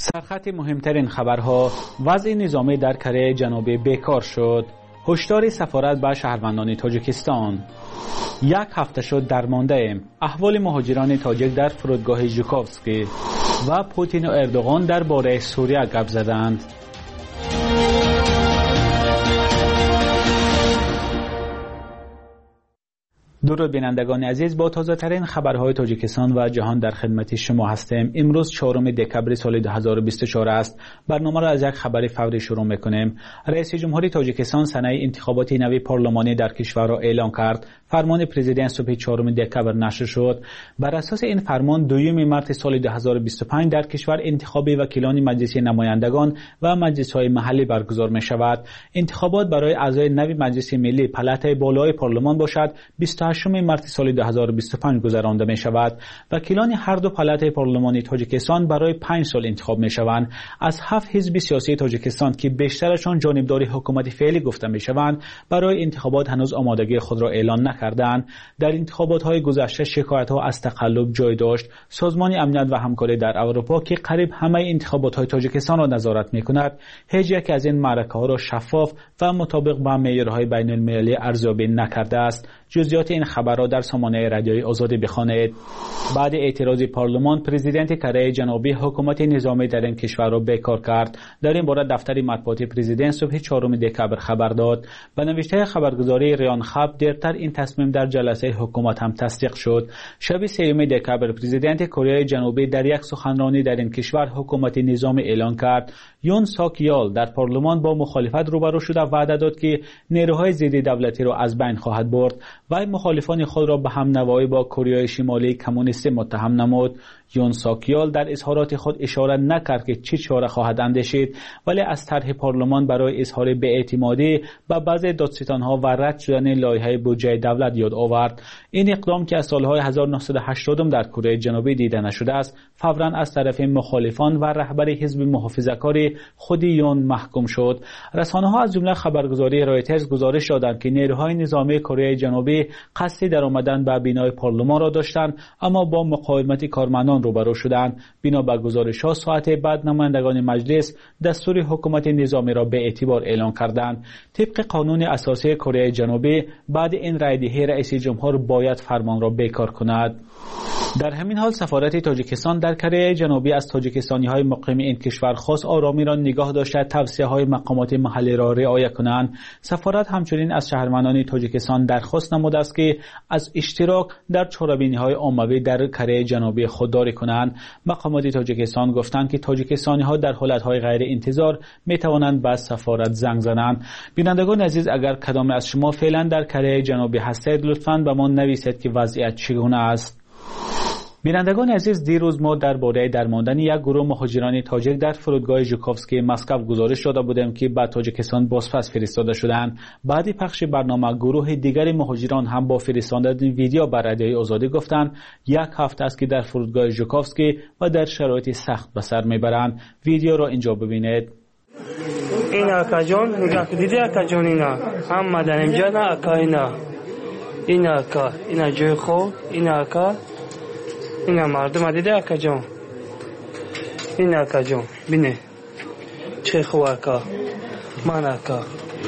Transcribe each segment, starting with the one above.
سرخط مهمترین خبرها: وضع نظامی در کره جنوبی بیکار شد. هشدار سفارت به شهروندان تاجیکستان. 1 هفته شد درمانده ایم. احوال مهاجران تاجیک در فرودگاه ژوکوفسکی. و پوتین و اردوغان درباره سوریه گپ زدند. درود بینندگان عزیز، با تازه ترین خبرهای تاجیکستان و جهان در خدمت شما هستیم. امروز 4 دکبر سال 2024 است. برنامه را از یک خبر فوری شروع میکنیم. رئیس جمهوری تاجیکستان سنه انتخابات نوی پارلمانی در کشور را اعلام کرد. فرمان پرزیدنت صبح 4 دکبر نشر شد. بر اساس این فرمان 2 مارس سال 2025 در کشور انتخاب وکیلان مجلس نمایندگان و مجلس‌های محلی برگزار می شود. انتخابات برای اعضای نوی مجلس ملی پلات بالای پارلمان باشد 28 مارس سال 2025 گذرانده می شود. وکیلان هر دو پلات پارلمانی تاجیکستان برای 5 سال انتخاب می شوند. از 7 حزب سیاسی تاجیکستان که بیشترشان جانبدار حکومت فعلی گفته می شوند، برای انتخابات هنوز آمادگی خود را اعلان نکردند. در انتخابات های گذشته شکایت ها از تقلب جای داشت. سازمان امنیت و همکاری در اروپا که قریب همه انتخابات های تاجیکستان را نظارت می کند، هیچ یک از این معرکه ها را شفاف و مطابق با معیارهای بین المللی ارزیابی نکرده است. جزئیات این خبر را در سامانه رادیوی آزادی بخوانید. بعد اعتراض پارلمان، پرزیدنت کره جنوبی حکومت نظامی در این کشور را بیکار کرد. در این باره دفتر مطبوعات پرزیدنت صبح 4 دکبر خبر داد. به نوشته خبرگزاری ریان خب، دیرتر این تصمیم در جلسه حکومت هم تصدیق شد. شب 3 دکبر پرزیدنت کره جنوبی در یک سخنرانی در این کشور حکومت نظامی اعلان کرد. یون ساک یال در پارلمان با مخالفت روبرو شده وعده داد که نیروهای ضد دولتی را از بین خواهد برد. و مخالفان خود را به هم نوایی با کره شمالی کمونیستی متهم نمود. یون ساک یال در اظهارات خود اشاره نکرد که چه چاره خواهد اندیشید، ولی از طرح پارلمان برای اظهار بی‌اعتمادی به بعضی دادستان‌ها و رد شدن لایحه بودجه دولت یاد آورد. این اقدام که از سالهای 1980 در کره جنوبی دیده نشده است، فوراً از طرف مخالفان و رهبر حزب محافظه‌کاری خود یون محکوم شد. رسانه‌ها از جمله خبرگزاری رایترز گزارش دادند که نیروهای نظامی کره جنوبی قصد درآمدن به بینای پارلمان را داشتند، اما با مقاومت کارمندان روبرو شدند. بنا به گزارش‌ها ساعت بعد نمایندگان مجلس دستور حکومت نظامی را به اعتبار اعلان کردند. طبق قانون اساسی کره جنوبی، بعد این رایدهی رئیس جمهور باید فرمان را بیکار کند. در همین حال سفارت تاجیکستان در کره جنوبی از تاجیکستانی‌های مقیم این کشور خواست آرامی را نگاه داشته توصیه‌های مقامات محلی را رعایت کنند. سفارت همچنین از شهروندان تاجیکستان درخواست نموده است که از اشتراک در چهاربینی‌های عمومی در کره جنوبی خودداری کنند. مقامات تاجیکستان گفتند که تاجیکستانی‌ها در حالت‌های غیر انتظار می‌توانند به سفارت زنگ زنند. بینندگان عزیز، اگر کدام از شما فعلا در کره جنوبی هستید، لطفاً به ما نویسید که وضعیت چگونه است. بینندگان عزیز، دیروز ما درباره درماندن یک گروه مهاجران تاجیک در فرودگاه ژوکوفسکی مسکو گزارش داده بودیم که به تاجیکستان بازپس فرستاده شدند. بعد پخش برنامه گروه دیگر مهاجران هم با فرستادن ویدیو بر رادیوی آزادی گفتند 1 هفته است که در فرودگاه ژوکوفسکی و در شرایط سخت به سر میبرند. ویدیو را اینجا ببینید. این آقا جان، نگاه دیدی آقا جان، اینا هم در اینجا نه آقا، این آقا اینا جای خوب، این آقا اینا مردم دیده آقا جان، این آقا جان بینه چه خوب آقا، من آقا.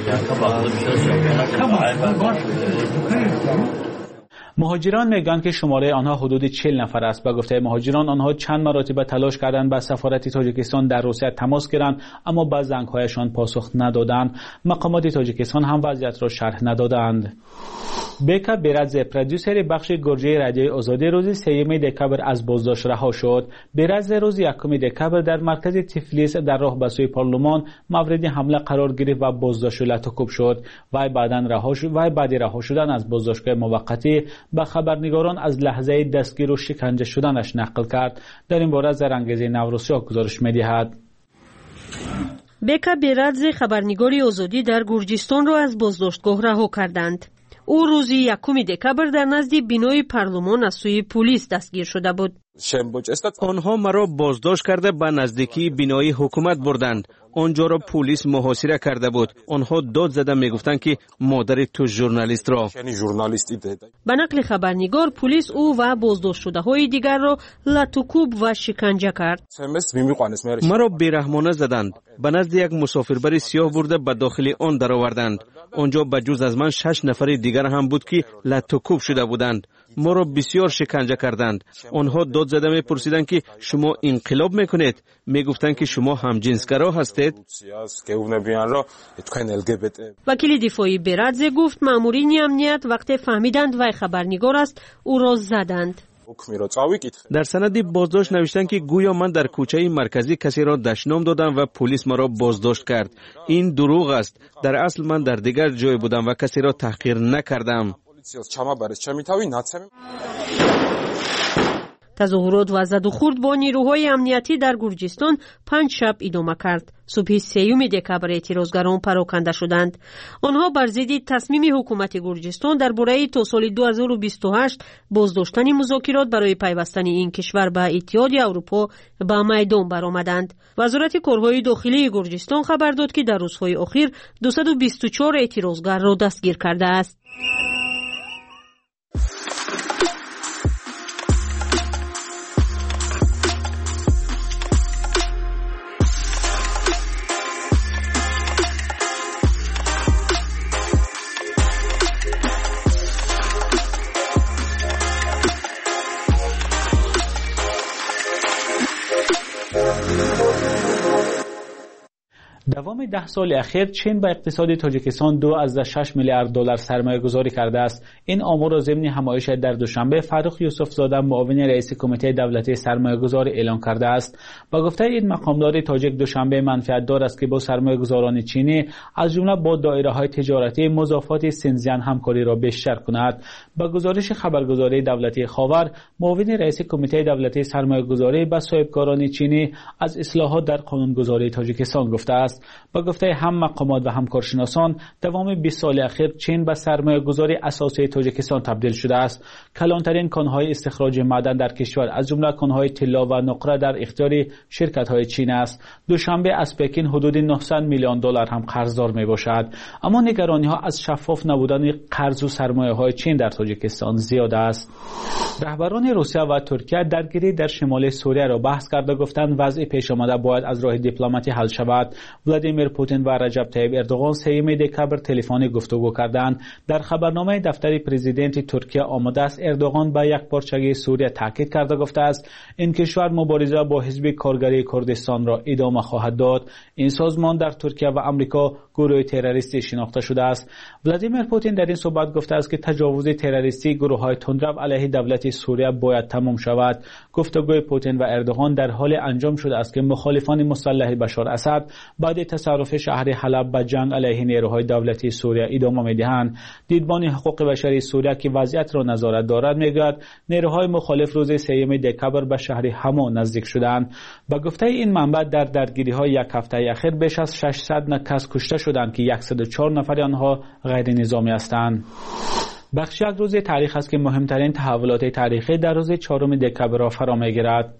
مهاجران میگن که شماره آنها حدود 40 نفر است. به گفته مهاجران، آنها چند مرتبه تلاش کردند با سفارت تاجیکستان در روسیه تماس گیرند، اما به زنگ‌هایشان پاسخ ندادند. مقامات تاجیکستان هم وضعیت را شرح ندادند. بیکا بیرادزه، پرودیوسر بخش گرجه رادیوی آزادی، روز 3 دکبر از بازداشت رها شد. بیرادزه روز 1 دکبر در مرکز تفلیس در راه به سوی پارلمان مورد حمله قرار گرفت و بازداشت لطوکوب شد. وی بعد رها شدن از بازداشتگاه موقتی به خبرنگاران از لحظه دستگیر و شکنجه شدنش نقل کرد. در این باره زرانگیزی نوروزشاه گزارش می‌دهد. بیکا بیرادزه خبرنگاری آزادی در گرجستان را از بازداشتگاه رها کردند. او روز 1 دکبر در نزد بینای پارلمان از سوی پلیس دستگیر شده بود. آنها مرا بازداشت کرده به نزدیکی بینای حکومت بردند. آنجا را پلیس محاصره کرده بود. آنها داد زده میگفتند که مادر تو ژورنالیست را. به نقل خبرنگار پلیس او و بازداشت شده های دیگر را لطوکوب و شکنجه کرد. مرا بیرحمانه زدند. به نزد یک مسافربر سیاه برده به داخل آن درآوردند. آنجا به جز از من 6 نفر دیگر هم بود که لطوکوب شده بودند. ما را بسیار شکنجه کردند. آنها داد زده میپرسیدند که شما انقلاب میکنید. میگفتند که شما همجنسگرا هستید. وکیل دفاعی برادزه گفت مامورین امنیت وقتی فهمیدند وی خبرنگار است او را زدند. در سند بازداشت نوشتند که گویا من در کوچه مرکزی کسی را دشنام دادم و پلیس مرا بازداشت کرد. این دروغ است. در اصل من در دیگر جای بودم و کسی را تحقیر نکردم. تظاهرات و زد و خورد با نیروهای امنیتی در گرجستان 5 شب ادامه کرد. صبح 3 دکبر اعتراضگران پراکنده شدند. آنها بر ضد تصمیم حکومت گرجستان درباره تا سال 2028 بازداشتن مذاکرات برای پیوستن این کشور به اتحاد اروپا به میدان برآمدند. وزارت کارهای داخلی گرجستان خبر داد که در روزهای اخیر 224 اعتراضگر را دستگیر کرده است. دوام 10 سال اخیر چین به اقتصاد تاجیکستان 2.6 میلیارد دلار سرمایه گذاری کرده است. این آمار را ضمن همایش در دوشنبه فرخ یوسفزاده معاون رئیس کمیته دولتی سرمایه گذاری اعلان کرده است. با گفته این مقامدار تاجیک دوشنبه منفعت دار است که با سرمایه گذاران چینی از جمله با دایره های تجارتی مضافات سنزیان همکاری را بیشتر کند. با گزارش خبرگزاری دولتی خاور معاون رئیس کمیته دولتی سرمایه گذاری به صاحبکاران چینی از اصلاحات در قانونگذاری تاجیکستان گفته است. با گفته هم مقامات و همکارشناسان دوام 20 سال اخیر چین به سرمایه گذاری اساسی تاجیکستان تبدیل شده است. کلانترین کانهای استخراج معدن در کشور از جمله کانهای طلا و نقره در اختیار شرکت های چین است. دوشنبه از پکین حدود 900 میلیون دلار هم قرضدار می باشد. اما نگرانی ها از شفاف نبودن قرض و سرمایه های چین در تاجیکستان زیاد است. رهبران روسیه و ترکیه درگیری در شمال سوریه را بحث کرده گفتند وضع پیش آمده باید از راه دیپلماتی حل شود. ولادیمیر پوتین و رجب طیب اردوغان 3 دکبر تلفنی گفتگو کردند. در خبرنامه دفتر پرزیدنت ترکیه آمده است اردوغان به یک پارچگی سوریه تاکید کرده گفته است این کشور مبارزه با حزب کارگری کردستان را ادامه خواهد داد. این سازمان در ترکیه و آمریکا گروه تروریستی شناخته شده است. ولادیمیر پوتین در این صحبت گفته است که تجاوز تروریستی گروه‌های تندرو علیه دولت سوریه باید تمام شود. گفتگوی پوتین و اردوغان در حال انجام شده است که مخالفان مسلح بشار اسد بعد تصرف شهر حلب به جنگ علیه نیروهای دولتی سوریه ادامه می‌دهند. دیدبان حقوق بشری سوریه که وضعیت را نظارت دارد می‌گوید نیروهای مخالف روز 3 دکبر به شهر حما نزدیک شدند. با گفته این منبع در درگیری‌های یک هفته اخیر بیش از 600 کس کشته شدند که 104 نفر آنها غیر نظامی هستند. بخش یک روز تاریخ است که مهمترین تحولات تاریخی در روز 4 دکبر را فرا می‌گیرد.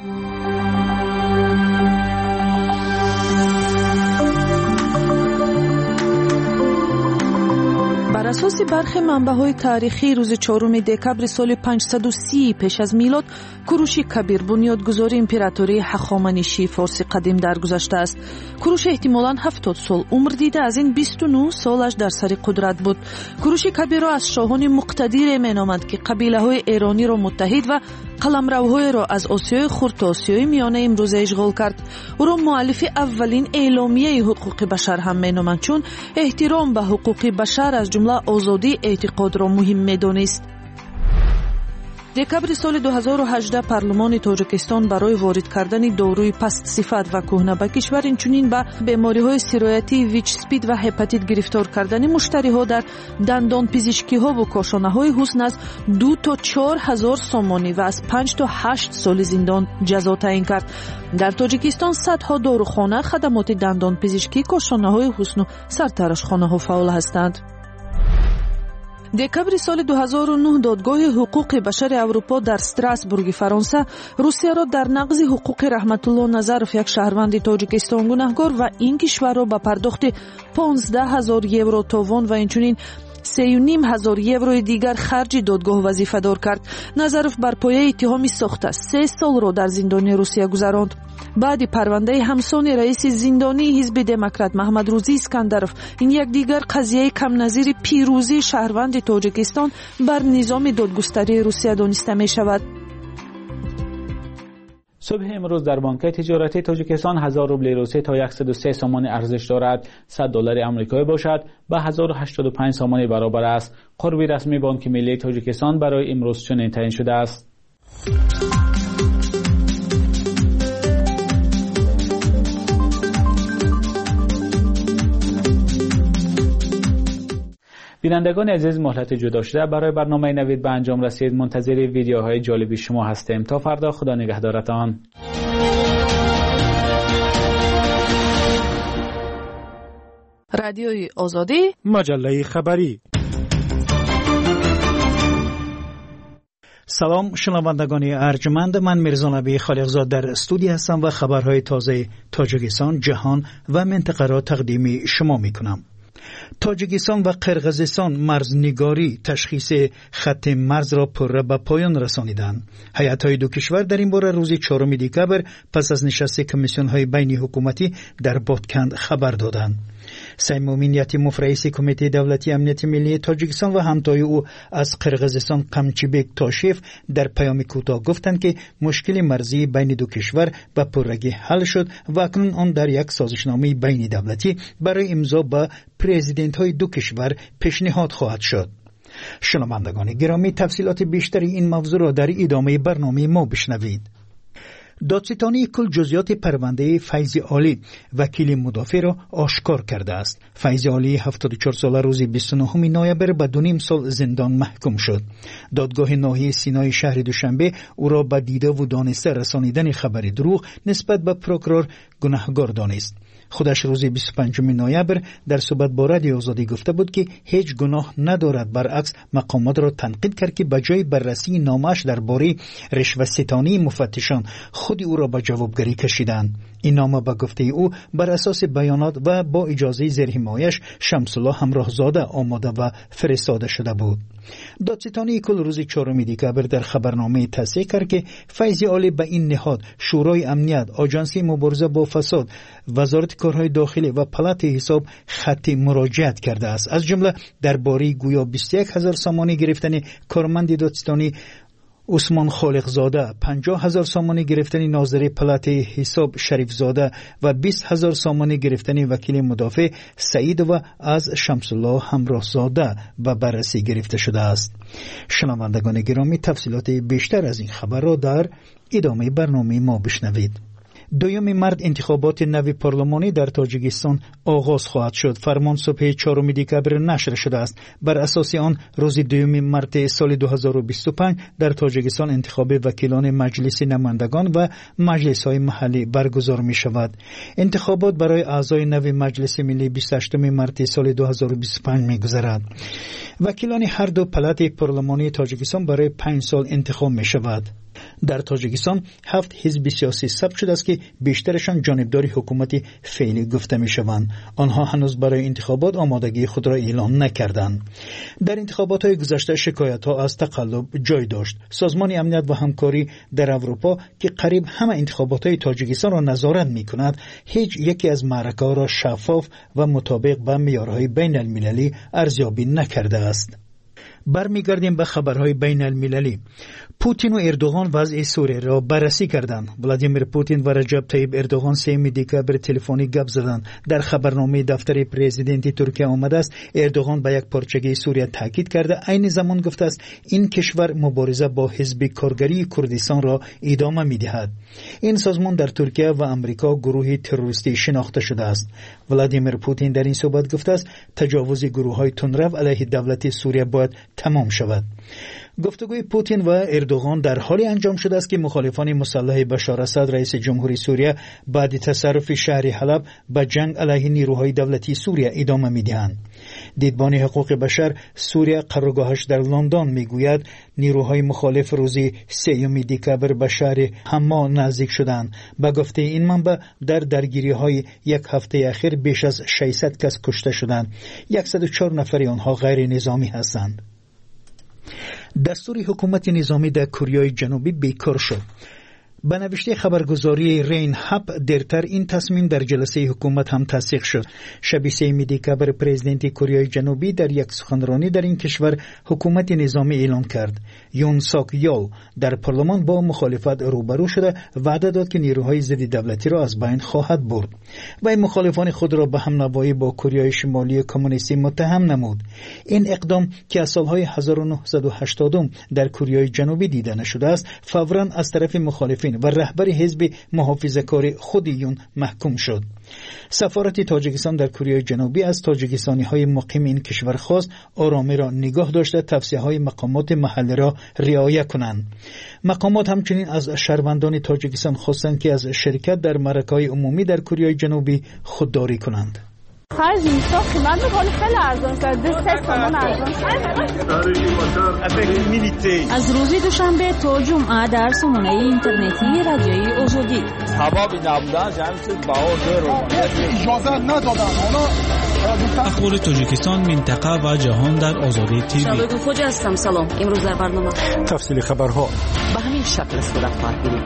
بر اساس برخی منبع‌های تاریخی روز 4 دکبر سال 530 پیش از میلاد کوروش کبیر بنیادگذار امپراتوری هخامنشی فارس قدیم درگذشته است. کوروش احتمالاً 70 سال عمر دیده از این 29 سالش در سر قدرت بود. کوروش کبیر را از شاهان مقتدر مینامند که قبیله‌های ایرانی را متحد و قلمروهای را از آسیای خرد تا آسیای میانه امروزه اشغال کرد. او را مؤلف اولین اعلامیه حقوق بشر هم مینامند چون احترام به حقوق بشر از جمله آزادی اعتقاد را مهم می‌دانست. دکبر سال 2018 پارلمان تاجیکستان برای وارد کردن داروی پست صفت و کهنه به کشور اینچنین به بیماری‌های سرایتی ویچ اسپید و هپاتیت گرفتار کردن مشتری‌ها در دندان پزشکی‌ها و کاشانه‌های حسن از 2 تا 4 هزار سامانی و از 5 تا 8 سال زندان جزا تعیین کرد. در تاجیکستان صدها داروخانه، خدمات دندان پزشکی، کاشانه‌های حسن و سرتراشخانه‌ها فعال هستند. دکبر سال 2009 دادگاه حقوق بشر اروپا در استراسبورگ فرانسه روسیه را در نقض حقوق رحمت الله نظرов یک شهروند تاجیکستان گناهکار و این کشور را به پرداخت 15,000 یورو تاوان و اینچنین 3,500 یوروی دیگر خرج دادگاه وظیفه دار کرد. نظرов بر پایه اتهامی ساخته 3 سال را در زندان روسیه گذراند. بعد پرونده همسان رئیس زندانی حزب دموکرات محمد روزی اسکندرов این یک دیگر قضیه کم نظیر پیروزی شهروند تاجیکستان بر نظام دادگستری روسیه دانسته می شود. صبح امروز در بانک تجارتی تاجیکستان 1000 روبل روسی تا 103 سوم ارزش دارد. $100 آمریکایی باشد به 1085 سوم برابر است. قربی رسمی بانک ملی تاجیکستان برای امروز چنین تعیین شده است. بینندگان عزیز، مهلت جدا شده برای برنامه نوید به انجام رسید. منتظر ویدیوهای جالبی شما هستیم. تا فردا، خدا نگهدارتان. رادیوی آزادی، مجله خبری. سلام شنوندگان ارجمند، من میرزا نبی خالقزاد در استودیو هستم و خبرهای تازه تاجیکستان، جهان و منطقه را تقدیم شما میکنم. تاجیکستان و قرقیزستان مرزنگاری تشخیص خط مرز را پره به پایان رسانیدند. هیئت‌های دو کشور در این باره روز 4 دکبر پس از نشست کمیسیون‌های بین حکومتی در بادکند خبر دادند. سیمومین یتیموف رئیس کمیته دولتی امنیت ملی تاجیکستان و همتای او از قرقیزستان قمچیبک تاشیف در پیام کوتاه گفتند که مشکل مرزی بین دو کشور به پرگی حل شد و اکنون آن در یک سازشنامه بین دولتی برای امضا به پرزیدنت های دو کشور پیشنهاد خواهد شد. شنوندگان گرامی، تفصیلات بیشتری این موضوع را در ادامه برنامه ما بشنوید. دادستانی کل جزئیات پرونده فیض عالی وکیل مدافع را آشکار کرده است. فیض عالی 74 ساله روز 29 نوامبر به 2.5 سال زندان محکوم شد. دادگاه ناحیه سینای شهر دوشنبه او را به دیده و دانسته رسانیدن خبر دروغ نسبت به پروکورور گناهکار دانست. خودش روز 25 نوامبر در صحبت با رادیو آزادی گفته بود که هیچ گناه ندارد. برعکس مقامات را تنقید کرد که بجای بررسی نامش درباره رشوه ستانی مفتشان خود او را به جوابگری کشیدند. این نامه به گفته او بر اساس بیانات و با اجازه زیرحمایش شمس الله همراهزاده آماده و فرستاده شده بود. دادستانی کل روز 4 دکبر در خبرنامه تصریح کرد که فیض عالی به این نهاد، شورای امنیت، آژانس مبارزه با فساد، وزارت کارهای داخلی و پلات حساب خط مراجعت کرده است. از جمله درباره گویا 21,000 سامانه گرفتن کارمند دادستانی عثمان خالقزاده، 50,000 سامانه گرفتن ناظر پلات حساب شریف زاده و 20,000 سامانه گرفتن وکیل مدافع سعید و از شمس الله همراهزاده به بررسی گرفته شده است. شنوندگان گرامی، تفصیلات بیشتر از این خبر را در ادامه برنامه ما بشنوید. 2 مارس انتخابات نو پارلمانی در تاجیکستان آغاز خواهد شد. فرمان صبح 4 دکبر نشر شده است. بر اساس آن روز 2 مارس سال 2025 در تاجیکستان انتخاب وکیلان مجلس نمایندگان و مجلس های محلی برگزار می شود. انتخابات برای اعضای نو مجلس ملی 28 مارس سال 2025 می گذرد. وکیلان هر دو پلات پارلمانی تاجیکستان برای 5 سال انتخاب می شود. در تاجیکستان 7 حزب سیاسی ثبت شده است که بیشترشان جانبدار حکومت فعلی گفته می شوند. آنها هنوز برای انتخابات آمادگی خود را اعلام نکردند. در انتخابات های گذشته شکایت ها از تقلب جای داشت. سازمان امنیت و همکاری در اروپا که قریب همه انتخابات های تاجیکستان را نظارت می کند، هیچ یکی از معرکه ها را شفاف و مطابق با معیارهای بین المللی ارزیابی نکرده است. برمیگردیم به خبرهای بین المللی. پوتین و اردوغان وضع سوریه را بررسی کردند. ولادیمیر پوتین و رجب طیب اردوغان 3 دکبر تلفنی گپ زدند. در خبرنامه دفتر پرزیدنت ترکیه آمده است اردوغان به یک پارچگی سوریه تاکید کرده، عین زمان گفته است این کشور مبارزه با حزب کارگری کردستان را ادامه می‌دهد. این سازمان در ترکیه و آمریکا گروهی تروریستی شناخته شده است. ولادیمیر پوتین در این صحبت گفته است تجاوز گروه‌های تندرو علیه دولت سوریه باید تمام شود. گفتگوی پوتین و اردوغان در حالی انجام شده است که مخالفان مسلح بشار اسد رئیس جمهوری سوریه بعد تصرف شهر حلب به جنگ علیه نیروهای دولتی سوریه ادامه می‌دهند. دیدبان حقوق بشر سوریه قرارگاهش در لندن میگوید نیروهای مخالف روزی 3 دکبر به شهر حما نزدیک شدند. به گفته این منبع در درگیری‌های یک هفته اخیر بیش از 600 کس کشته شدند. 104 نفر آنها غیر نظامی هستند. دستور حکومت نظامی در کره جنوبی بیکار شد. به نوشته خبرگزاری رین هاپ دیرتر این تصمیم در جلسه حکومت هم تصدیق شد. شب 3 دکبر پرزیدنت کره جنوبی در یک سخنرانی در این کشور حکومت نظامی اعلان کرد. یون ساک یول در پارلمان با مخالفت روبرو شده وعده داد که نیروهای ضد دولتی را از بین خواهد برد. و مخالفان خود را به هم نوایی با کره شمالی کمونیستی متهم نمود. این اقدام که از سالهای 1980 در کره جنوبی دیده نشده است فوراً از طرف مخالفین و رهبر حزب محافظه‌کار خود یون محکوم شد. سفارت تاجیکستان در کره جنوبی از تاجیکستانی‌های مقیم این کشور خواست آرامی را نگاه داشته توصیه‌های مقامات محلی را رعایت کنند. مقامات همچنین از شهروندان تاجیکستان خواستند که از شرکت در معرکه‌های عمومی در کره جنوبی خودداری کنند. خرج اینستا قیمت میکنه خیلی ارزان شد. 2 تومان ارزان شد. از روز دوشنبه تا جمعه در سامانه اینترنتی رادیوی آزادی سبب نبودن جمعیت بهار اجازه ندادن. اخبار تاجیکستان، منطقه و جهان در آزادی تیوی. شبکه خوجه هستم. سلام. امروز در برنامه تفصیل خبرها به همین شکل صورت خواهد گرفت.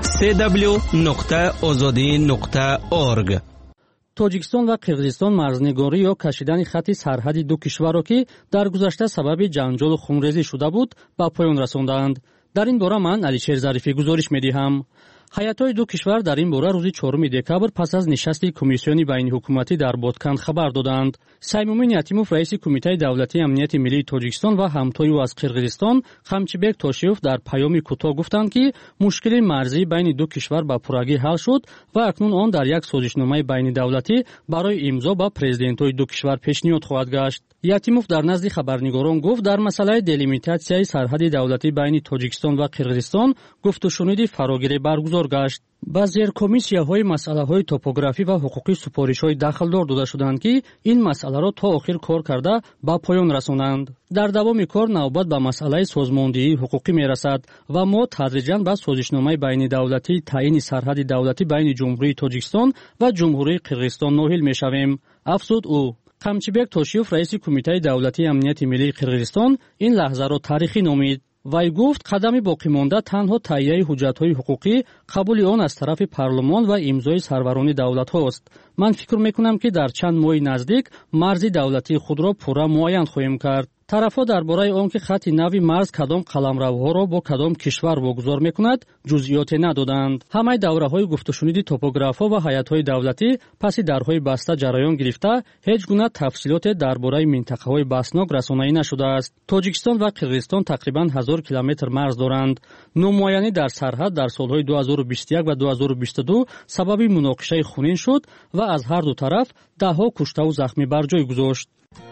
www.azadi.org. توجیکستان و قرغیزستان مرزنگاری یا کشیدن خط سرحدی دو کشور را که در گذشته سبب جنجال و خونریزی شده بود به پایان رساندند. در این باره من علیشیر ظریفی گزارش می‌دهم. هیئت‌های دو کشور در این باره روز 4 دکبر پس از نشست کمیسیون بین حکومتی در بادکند خبر دادند. سیمومین یتیموف رئیس کمیته دولتی امنیت ملی تاجیکستان و همتای او از قرغیزستان خمچیبک تاشیوف در پیامی کوتاه گفتند که مشکل مرزی بین دو کشور به پرگی حل شد و اکنون آن در یک سازشنامه بین دولتی برای امضا با پرزیدنت‌های دو کشور پیشنهاد خواهد گشت. یتیموف در نزد خبرنگاران گفت در مسئله دلیمیتاسیای سرحد دولتی بین تاجیکستان و قرغیزستان گفت و شنود فراگیری برگزار گشت. با زیر کمیسیاهای مسئله‌های توپوگرافی و حقوقی سپارش‌های داخلدار داده شدند که این مسئله را تا آخر کار کرده با پایان رسانند. در دوام کار نوبت به مسئله سازماندهی حقوقی میرسد و ما تدریجاً به سازشنامه بین دولتی تعیین سرحد دولتی بین جمهوری تاجیکستان و جمهوری قرغیزستان ناهل میشویم. افزود او. خمچیبک تاشیوف رئیس کمیته دولتی امنیت ملی قرغیزستان این لحظه را تاریخی نامید. وی گفت قدم باقی مانده تنها تهیه حجت‌های حقوقی، قبول آن از طرف پارلمان و امضای سروران دولت‌هاست. من فکر می‌کنم که در چند ماه نزدیک مرز دولتی خود را پورا معین خواهیم کرد. طرف‌ها درباره آنکه خط نوی مرز کدام قلمروها را با کدام کشور واگذار می‌کند جزئیات ندادند. همه دوره‌های گفت و شنود توپوگراف‌ها و هیئت‌های دولتی پس درهای بسته جریان گرفته هیچ گونه تفصیلات درباره منطقه‌های بسناک رسانه‌ای نشده است. تاجیکستان و قرغیزستان تقریباً 1000 کیلومتر مرز دارند. نومایانی در سرحد در سال‌های 2021 و 2022 سبب مناقشه خونین شد و از هر دو طرف ده‌ها کشته و زخمی بر جای گذاشت.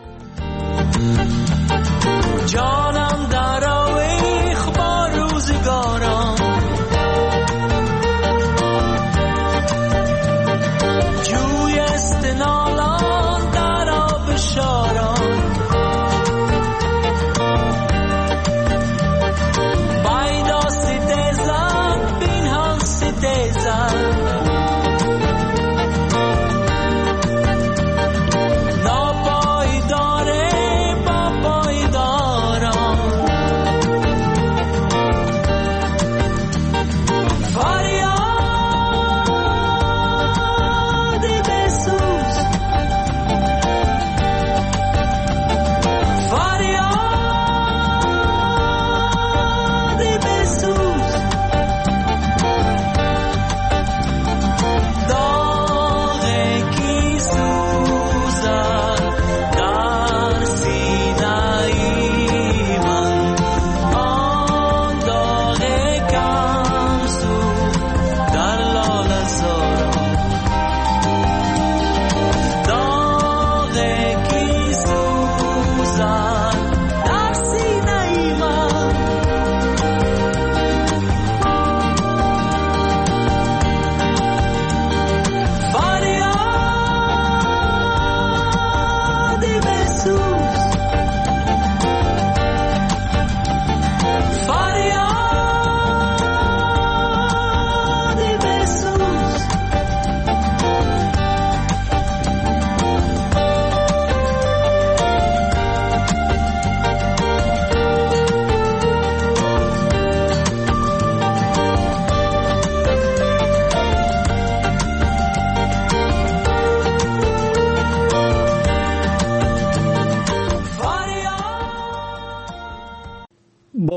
جانم در آویخ با روزگارم جوی استنالان در آب شارم بایدا سیدزم بین هم سیدزم ناپایداره با پایدارم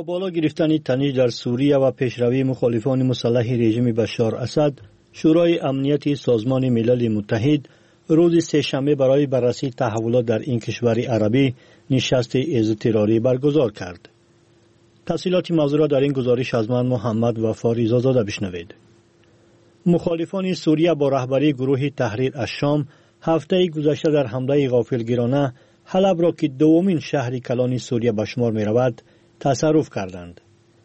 بالا گرفتن تنش در سوریه و پیشروی مخالفان مسلح رژیم بشار اسد، شورای امنیت سازمان ملل متحد روز سه‌شنبه برای بررسی تحولات در این کشور عربی نشست اضطراری برگزار کرد. تفصیلات موضوع را در این گزارش از من محمد وفاری زاده بشنوید. مخالفان سوریه با رهبری گروه تحریر الشام هفته گذشته در حمله غافلگیرانه حلب را که دومین شهر کلان سوریه به شمار می رود تصرف کردند.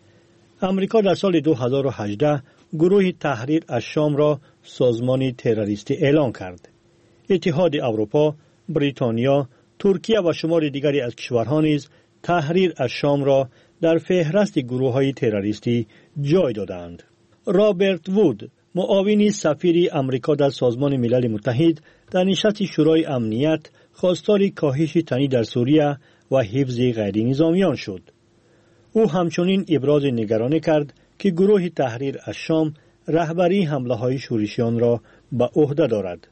امریکا در سال 2018 گروه تحریر الشام را سازمان تروریستی اعلام کرد. اتحاد اروپا، بریتانیا، ترکیه و شمار دیگری از کشورها نیز تحریر الشام را در فهرست گروه‌های تروریستی جای دادند. رابرت وود، معاون سفیر امریکا در سازمان ملل متحد، در نشست شورای امنیت خواستار کاهش تنش در سوریه و حفظ غیر نظامیان شد. او همچنین ابراز نگرانی کرد که گروه تحریر الشام رهبری حمله‌های شورشیان را به عهده دارد.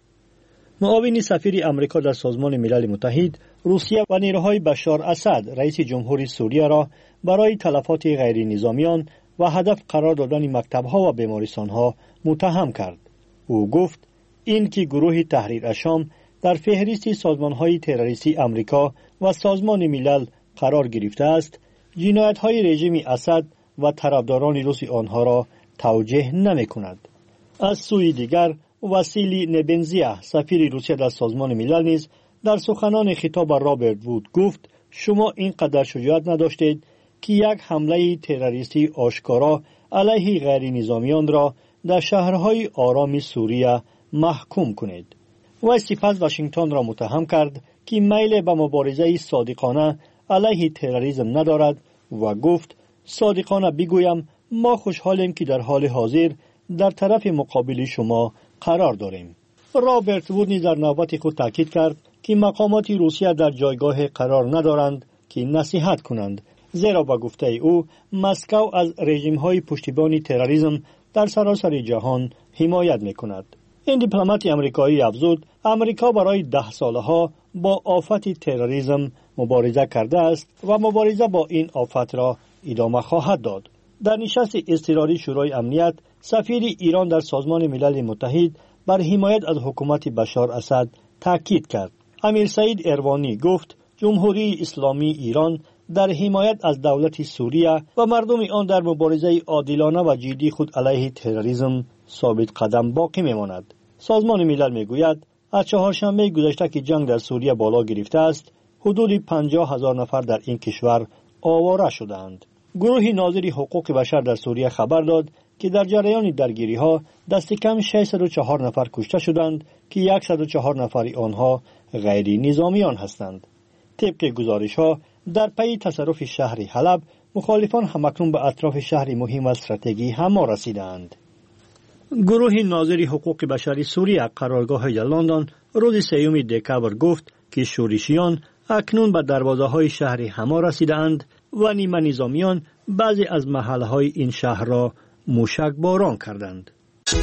معاون سفیر امریکا در سازمان ملل متحد، روسیه و نیروهای بشار اسد رئیس جمهوری سوریه را برای تلفات غیر نظامیان و هدف قرار دادن مکتب‌ها و بیمارستان‌ها متهم کرد. او گفت این که گروه تحریر الشام در فهرست سازمان‌های تروریستی امریکا و سازمان ملل قرار گرفته است، جنایت‌های رژیم اسد و طرفداران روسی آنها را توجیه نمی‌کند. از سوی دیگر واسیلی نبنزیه، سفیر روسیه در سازمان ملل نیز در سخنان خطاب به رابرت وود گفت شما اینقدر شجاعت نداشتید که یک حمله تروریستی آشکارا علیه غیر نظامیان را در شهرهای آرام سوریه محکوم کنید. و سپس واشنگتن را متهم کرد که میل به مبارزه صادقانه علیه تروریسم ندارد و گفت صادقانه بگویم ما خوشحالیم که در حال حاضر در طرف مقابل شما قرار داریم. رابرت وود نیز در نوبت خود تاکید کرد که مقامات روسیه در جایگاه قرار ندارند که نصیحت کنند، زیرا با گفته او مسکو از رژیم‌های پشتیبان تروریسم در سراسر جهان حمایت می‌کند. این دیپلمات آمریکایی افزود امریکا برای 10 سالها با آفت تروریسم مبارزه کرده است و مبارزه با این آفت را ادامه خواهد داد. در نشست اضطراری شورای امنیت، سفیر ایران در سازمان ملل متحد بر حمایت از حکومت بشار اسد تاکید کرد. امیر سعید اروانی گفت جمهوری اسلامی ایران در حمایت از دولت سوریه و مردم آن در مبارزه عادلانه و جدی خود علیه تروریسم ثابت قدم باقی میماند. سازمان ملل میگوید از چهارشنبه گذشته که جنگ در سوریه بالا گرفته است، حدود 50,000 نفر در این کشور آواره شدند. گروه ناظر حقوق بشر در سوریه خبر داد که در جریان درگیری‌ها دست کم 604 نفر کشته شدند که 104 نفر آنها غیر نظامیان هستند. طبق گزارش‌ها در پی تصرف شهر حلب، مخالفان همکنون به اطراف شهر مهم و استراتژیکی حما رسیدند. گروه ناظر حقوق بشر سوریه قرارگاه لندن روز 3 دکبر گفت که شورشیان اکنون به دروازه‌های شهر حما رسیدند و نیمه نظامیان بعضی از محله‌های این شهر را موشک باران کردند.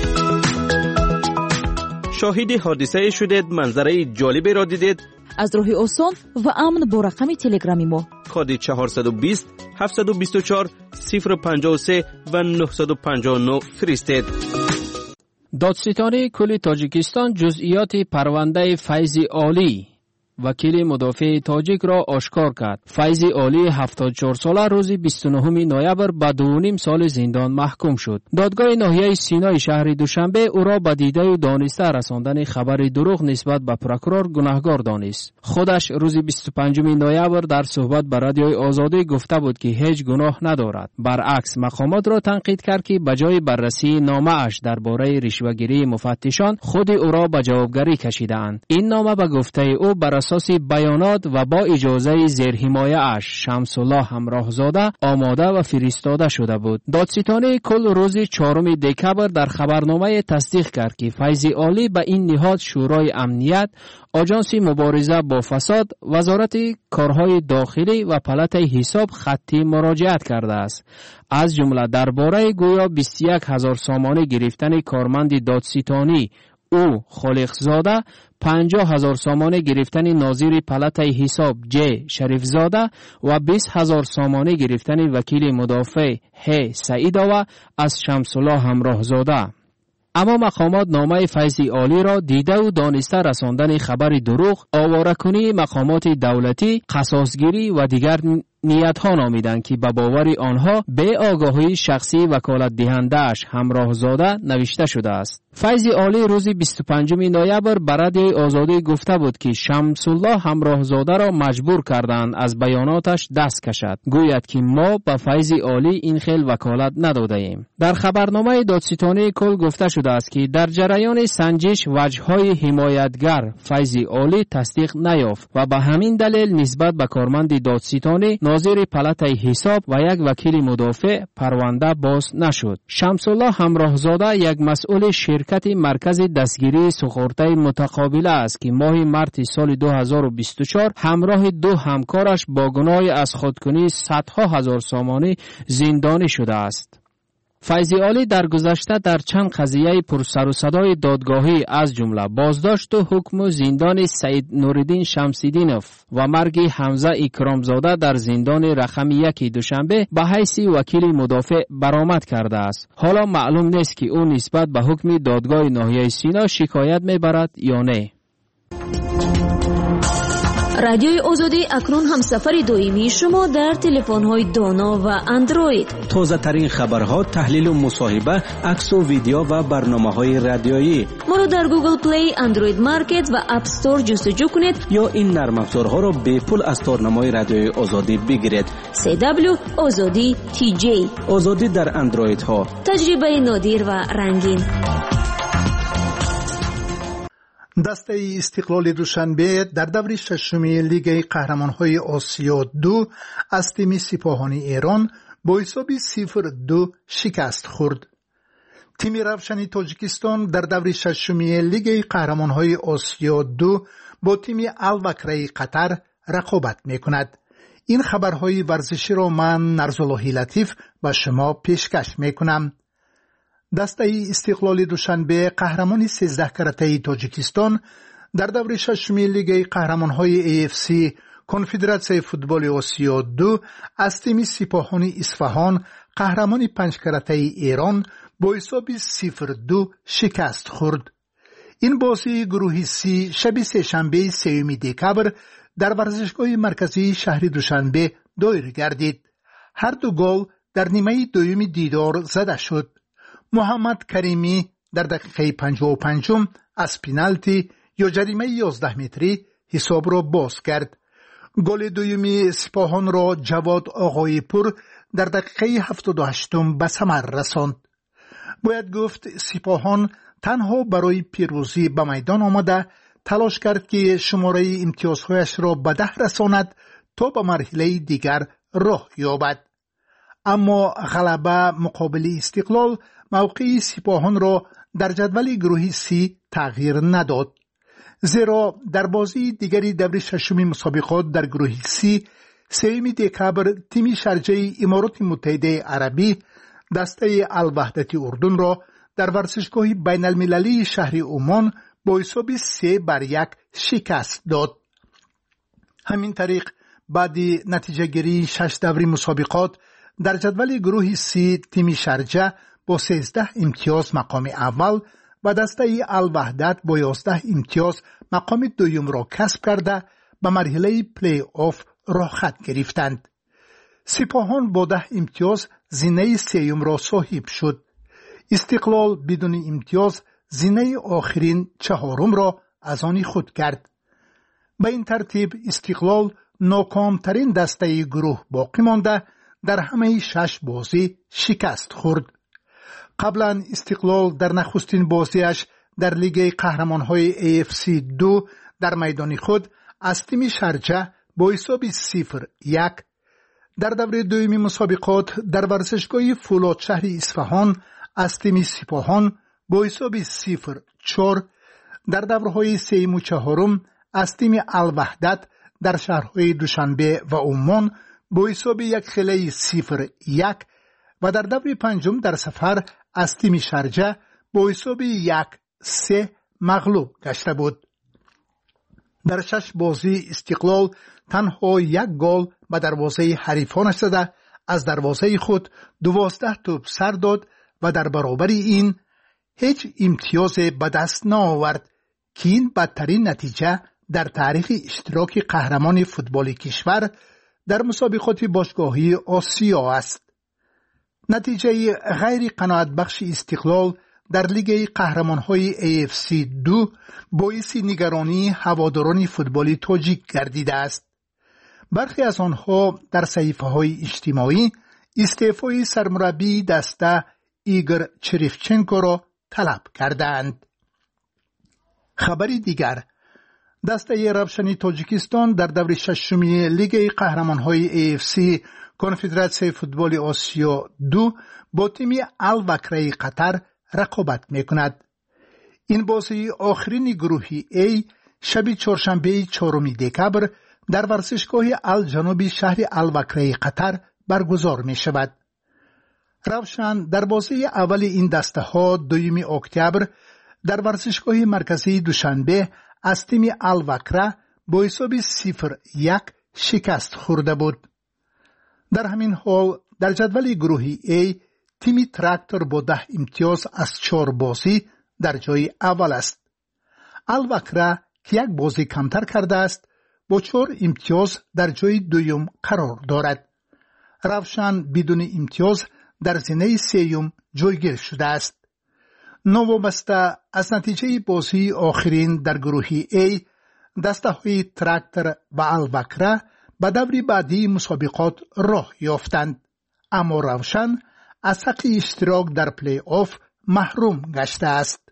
شاهد حادثه شدید، منظره جالبی را دیدید؟ از راه آسان و امن با رقم تلگرامی ما کد 420 724 053 و 959 فرستید. دادستانی کل تاجیکستان جزئیات پرونده فیض عالی وکیل مدافع تاجیک را آشکار کرد. فیض عالی 74 ساله روز 29 نوامبر به 2.5 سال زندان محکوم شد. دادگاه ناحیه سینای شهر دوشنبه او را به دیده و دانسته رساندن خبر دروغ نسبت به پروکورور گناهکار دانست. خودش روز 25 نوامبر در صحبت به رادیوی آزادی گفته بود که هیچ گناه ندارد. برعکس مقامات را تنقید کرد که به جای بررسی نامه اش درباره رشوه‌گیری مفتشان، خود او را به جوابگری کشیدند. این نامه به گفته او بر اساس بیانات و با اجازه زیرحمایه اش شمس الله همراهزاده آماده و فرستاده شده بود. دادستانی کل روز 4 دکبر در خبرنامه تصدیق کرد که فیض عالی به این نهاد شورای امنیت، آژانس مبارزه با فساد، وزارت کارهای داخلی و پلات حساب خطی مراجعت کرده است. از جمله درباره گویا 21,000 سامانه گرفتن کارمند دادستانی، او خالقزاده 50,000 سامانه گرفتن ناظر پلاتای حساب جی شریفزاده و 20,000 سامانه گرفتن وکیل مدافع ه سعیداوه از شمس الله همراهزاده. اما مقامات نامه فیض عالی را دیده و دانسته رساندن خبر دروغ، آواره‌کنی مقامات دولتی، قصاصگیری و دیگر نیت‌ها نامیدند که به باور آنها به آگاهی شخصی وکالت دهنده‌اش همراهزاده نوشته شده است. فیض عالی روز 25 نوامبر به رادیوی آزادی گفته بود که شمس الله همراهزاده را مجبور کردند از بیاناتش دست کشد. گوید که ما به فیض عالی این خیل وکالت نداده ایم. در خبرنامه دادستانی کل گفته شده است که در جریان سنجش وجه‌های حمایتگر فیض عالی تصدیق نیافت و به همین دلیل نسبت به کارمند دادستانی ناظر پلاتای حساب و یک وکیل مدافع پرونده باز نشد. شمس الله همراهزاده یک مسئول شرکت مرکز دستگیری سخورتای متقابله است که ماه مارس سال 2024 همراه دو همکارش با گناه از خودکنی صدها هزار سامانه زندانی شده است. فیض عالی در گذشته در چند قضیه پرسر و صدای دادگاهی از جمله بازداشت و حکم زندان سید نوردین شمس‌الدینوف و مرگ حمزه اکرامزاده در زندان رقم 1 دوشنبه به حیث وکیل مدافع برآمد کرده است. حالا معلوم نیست که او نسبت به حکم دادگاه ناحیه سینا شکایت میبرد یا نه. رادیوی آزادی اکنون همسفر دائمی شما در تلفن‌های دانا و اندروید. تازه ترین خبرها، تحلیل و مصاحبه، عکس و ویدیو و برنامه‌های رادیویی. ما رو در گوگل پلی، اندروید مارکت و اپ استور جستجو کنید یا این نرم افزارها را به پول از تارنمای رادیوی آزادی بگیرید. CW آزادی TJ. آزادی در اندروید ها. تجربه نادر و رنگین. دسته استقلال دوشنبه در دور ششم لیگ قهرمان‌های آسیا 2 از تیم سپاهان ایران با حساب 0-2 شکست خورد. تیم روشن تاجیکستان در دور ششم لیگ قهرمان‌های آسیا 2 با تیم الوکره قطر رقابت می‌کند. این خبرهای ورزشی را من نرزالله لطیف به شما پیشکش می‌کنم. دسته استقلال دوشنبه قهرمان 13 کرته تاجیکستان در دور ششم لیگ قهرمان‌های AFC کنفدراسیون فوتبال آسیا 2 از تیم سپاهان اصفهان قهرمان 5 کرته ایران با حساب 0-2 شکست خورد. این بازی گروه C شب سه‌شنبه 3 دکبر در ورزشگاه مرکزی شهر دوشنبه دایر گردید. هر دو گل در نیمه دوم دیدار زده شد. محمد کریمی در دقیقه 55 از پنالتی یا جریمه 11 متری حساب را باز کرد. گل دومی سپاهان را جواد آقای پور در دقیقه 78 به ثمر رساند. باید گفت سپاهان تنها برای پیروزی به میدان آمده تلاش کرد که شماره امتیازهایش را به 10 رساند تا به مرحله دیگر راه یابد. اما غلبه مقابل استقلال موقع سپاهان را در جدول گروه C تغییر نداد. زیرا در بازی دیگری دور ششم مسابقات در گروه C 3 دکبر تیم شارجه امارات متحده عربی دسته الوحدت اردن را در ورزشگاه بین المللی شهر عمان با حساب 3-1 شکست داد. همین طریق بعد نتیجه گیری 6 دور مسابقات در جدول گروه C تیم شارجه با 13 امتیاز مقام اول و دسته الوحدت با 11 امتیاز مقام دوم را کسب کرده به مرحله پلی آف راه خط گرفتند. سپاهان با 10 امتیاز زینه سوم را صاحب شد. استقلال بدون امتیاز زینه آخرین چهارم را از آن خود کرد. به این ترتیب استقلال ناکامترین دسته گروه باقی مانده در همه 6 بازی شکست خورد. قبلا استقلال در نخستین بازیش در لیگ قهرمان‌های AFC 2 در میدان خود از تیم شارجه با حساب 0-1 در دوره دومی مسابقات در ورزشگاه فولاد شهر اصفهان از تیم سپاهان با حساب 0-4 در دورهای سوم و چهارم از تیم الوحدت در شهرهای دوشنبه و عمان با حساب 1-0 و در دور پنجم در سفر از تیم شارجه با حساب 1-3 مغلوب گشته بود. در 6 بازی استقلال تنها 1 گل به دروازه حریفانش زده از دروازه خود 12 توپ سر داد و در برابر این هیچ امتیاز به دست نآورد که این بدترین نتیجه در تاریخ اشتراک قهرمان فوتبال کشور در مسابقات باشگاهی آسیا است. نتیجه غیر قناعت بخش استقلال در لیگ قهرمان‌های AFC 2 باعث نگرانی هواداران فوتبال تاجیک گردیده است. برخی از آنها در صحیفه‌های اجتماعی استعفای سرمربی دسته ایگور چریفچنکو را طلب کردند. خبری دیگر، دسته روشنی تاجیکستان در دور 6 لیگ قهرمان‌های AFC کنفدراسیون فوتبال آسیا 2 با تیم الوکره قطر رقابت می‌کند. این بازی آخرین گروهی A شب چهارشنبه 4 دکبر در ورزشگاه الجنوبی شهر الوکره قطر برگزار می‌شود. روشن در بازی اول این دسته ها 2 اکتبر در ورزشگاه مرکزی دوشنبه از تیم الوکره با حساب 0-1 شکست خورده بود. در همین حال در جدول گروهی A تیم تراکتور با 10 امتیاز از 4 بازی در جای اول است. الوکره که 1 بازی کمتر کرده است با 4 امتیاز در جای دوم قرار دارد. روشن بدون امتیاز در زینه سوم جایگیر شده است. نوابسته از نتیجه بازی آخرین در گروهی A دسته های تراکتور و الوکره به دور بعدی مسابقات راه یافتند، اما روشن از حق اشتراک در پلی آف محروم گشته است.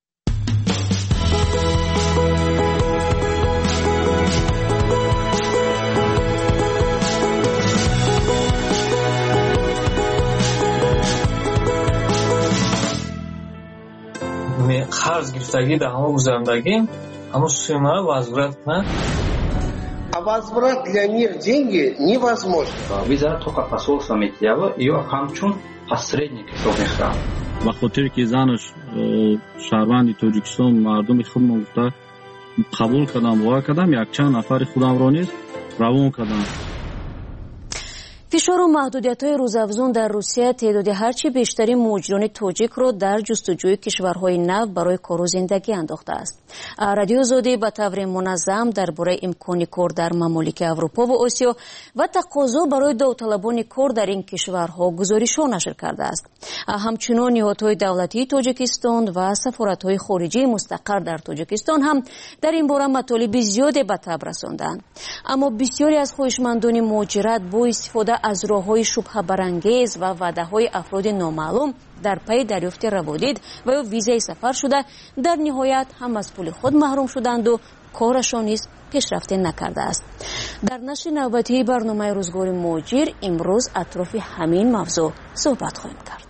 қарз гирифтагӣ дар ҳамон гузарондагӣ ҳамон сумма возврат на А возврат для них деньги невозможно. Виза только посольство Митьява её ҳамчун посредник ҳисоб мекунад. ба хотире ки занаш шаҳрванди Тоҷикистон мардуми худро гуфта қабул кардам, бовар кардам, якчанд нафари худамро низ равон кардам. фишору маҳдудиятҳои рӯзафзун дар Русия теъдоди ҳарчи бештари муҳоҷирони тоҷикро дар ҷустуҷӯи кишварҳои нав барои кору зиндагӣ андохтааст. Радиои Озодӣ ба таври муназзам дар бораи имкони кор дар мамолики Аврупо ва Осиё ва тақозо барои довталабони кор дар ин кишварҳо гузоришҳо нашр кардааст. ҳамчунон ниҳодҳои давлатии Тоҷикистон ва сафоратҳои хориҷии мустақар дар Тоҷикистон ҳам дар ин бора матолиби зиёде ба таб расонданд. Аммо бисёре аз хоҳишмандони муҳоҷират бо истифода аз роҳҳои шубҳабарангез ва ваъдаҳои афроди номаълум дар пайи дарёфти раводид ва ё визаи сафар шуда дар ниҳоят ҳам аз пули худ маҳрум шуданду корашон низ пешрафте накардааст. дар нашри навбатии барномаи рӯзгори муҳоҷир имрӯз атрофи ҳамин мавзӯъ суҳбат хоҳем кард.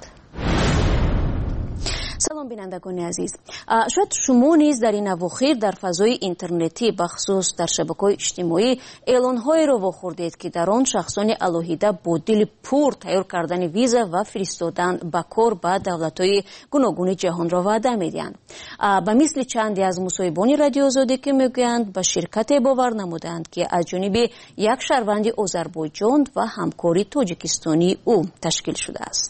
салом бинандагони азиз, шояд шумо низ дар ин авохир дар фазои интернетӣ бахусус дар шабакаҳои иҷтимоӣ эълонҳоеро вохӯрдед ки дар он шахсони алоҳида бо дили пур тайёр кардани виза ва фиристодан ба кор ба давлатҳои гуногуни ҷаҳонро ваъда медиҳанд. ба мисли чанде аз мусоҳибони Радиои Озодӣ ки мегӯянд ба ширкате бовар намуданд ки аз ҷониби як шаҳрванди Озарбойҷон ва ҳамкори тоҷикистонии ӯ ташкил шудааст.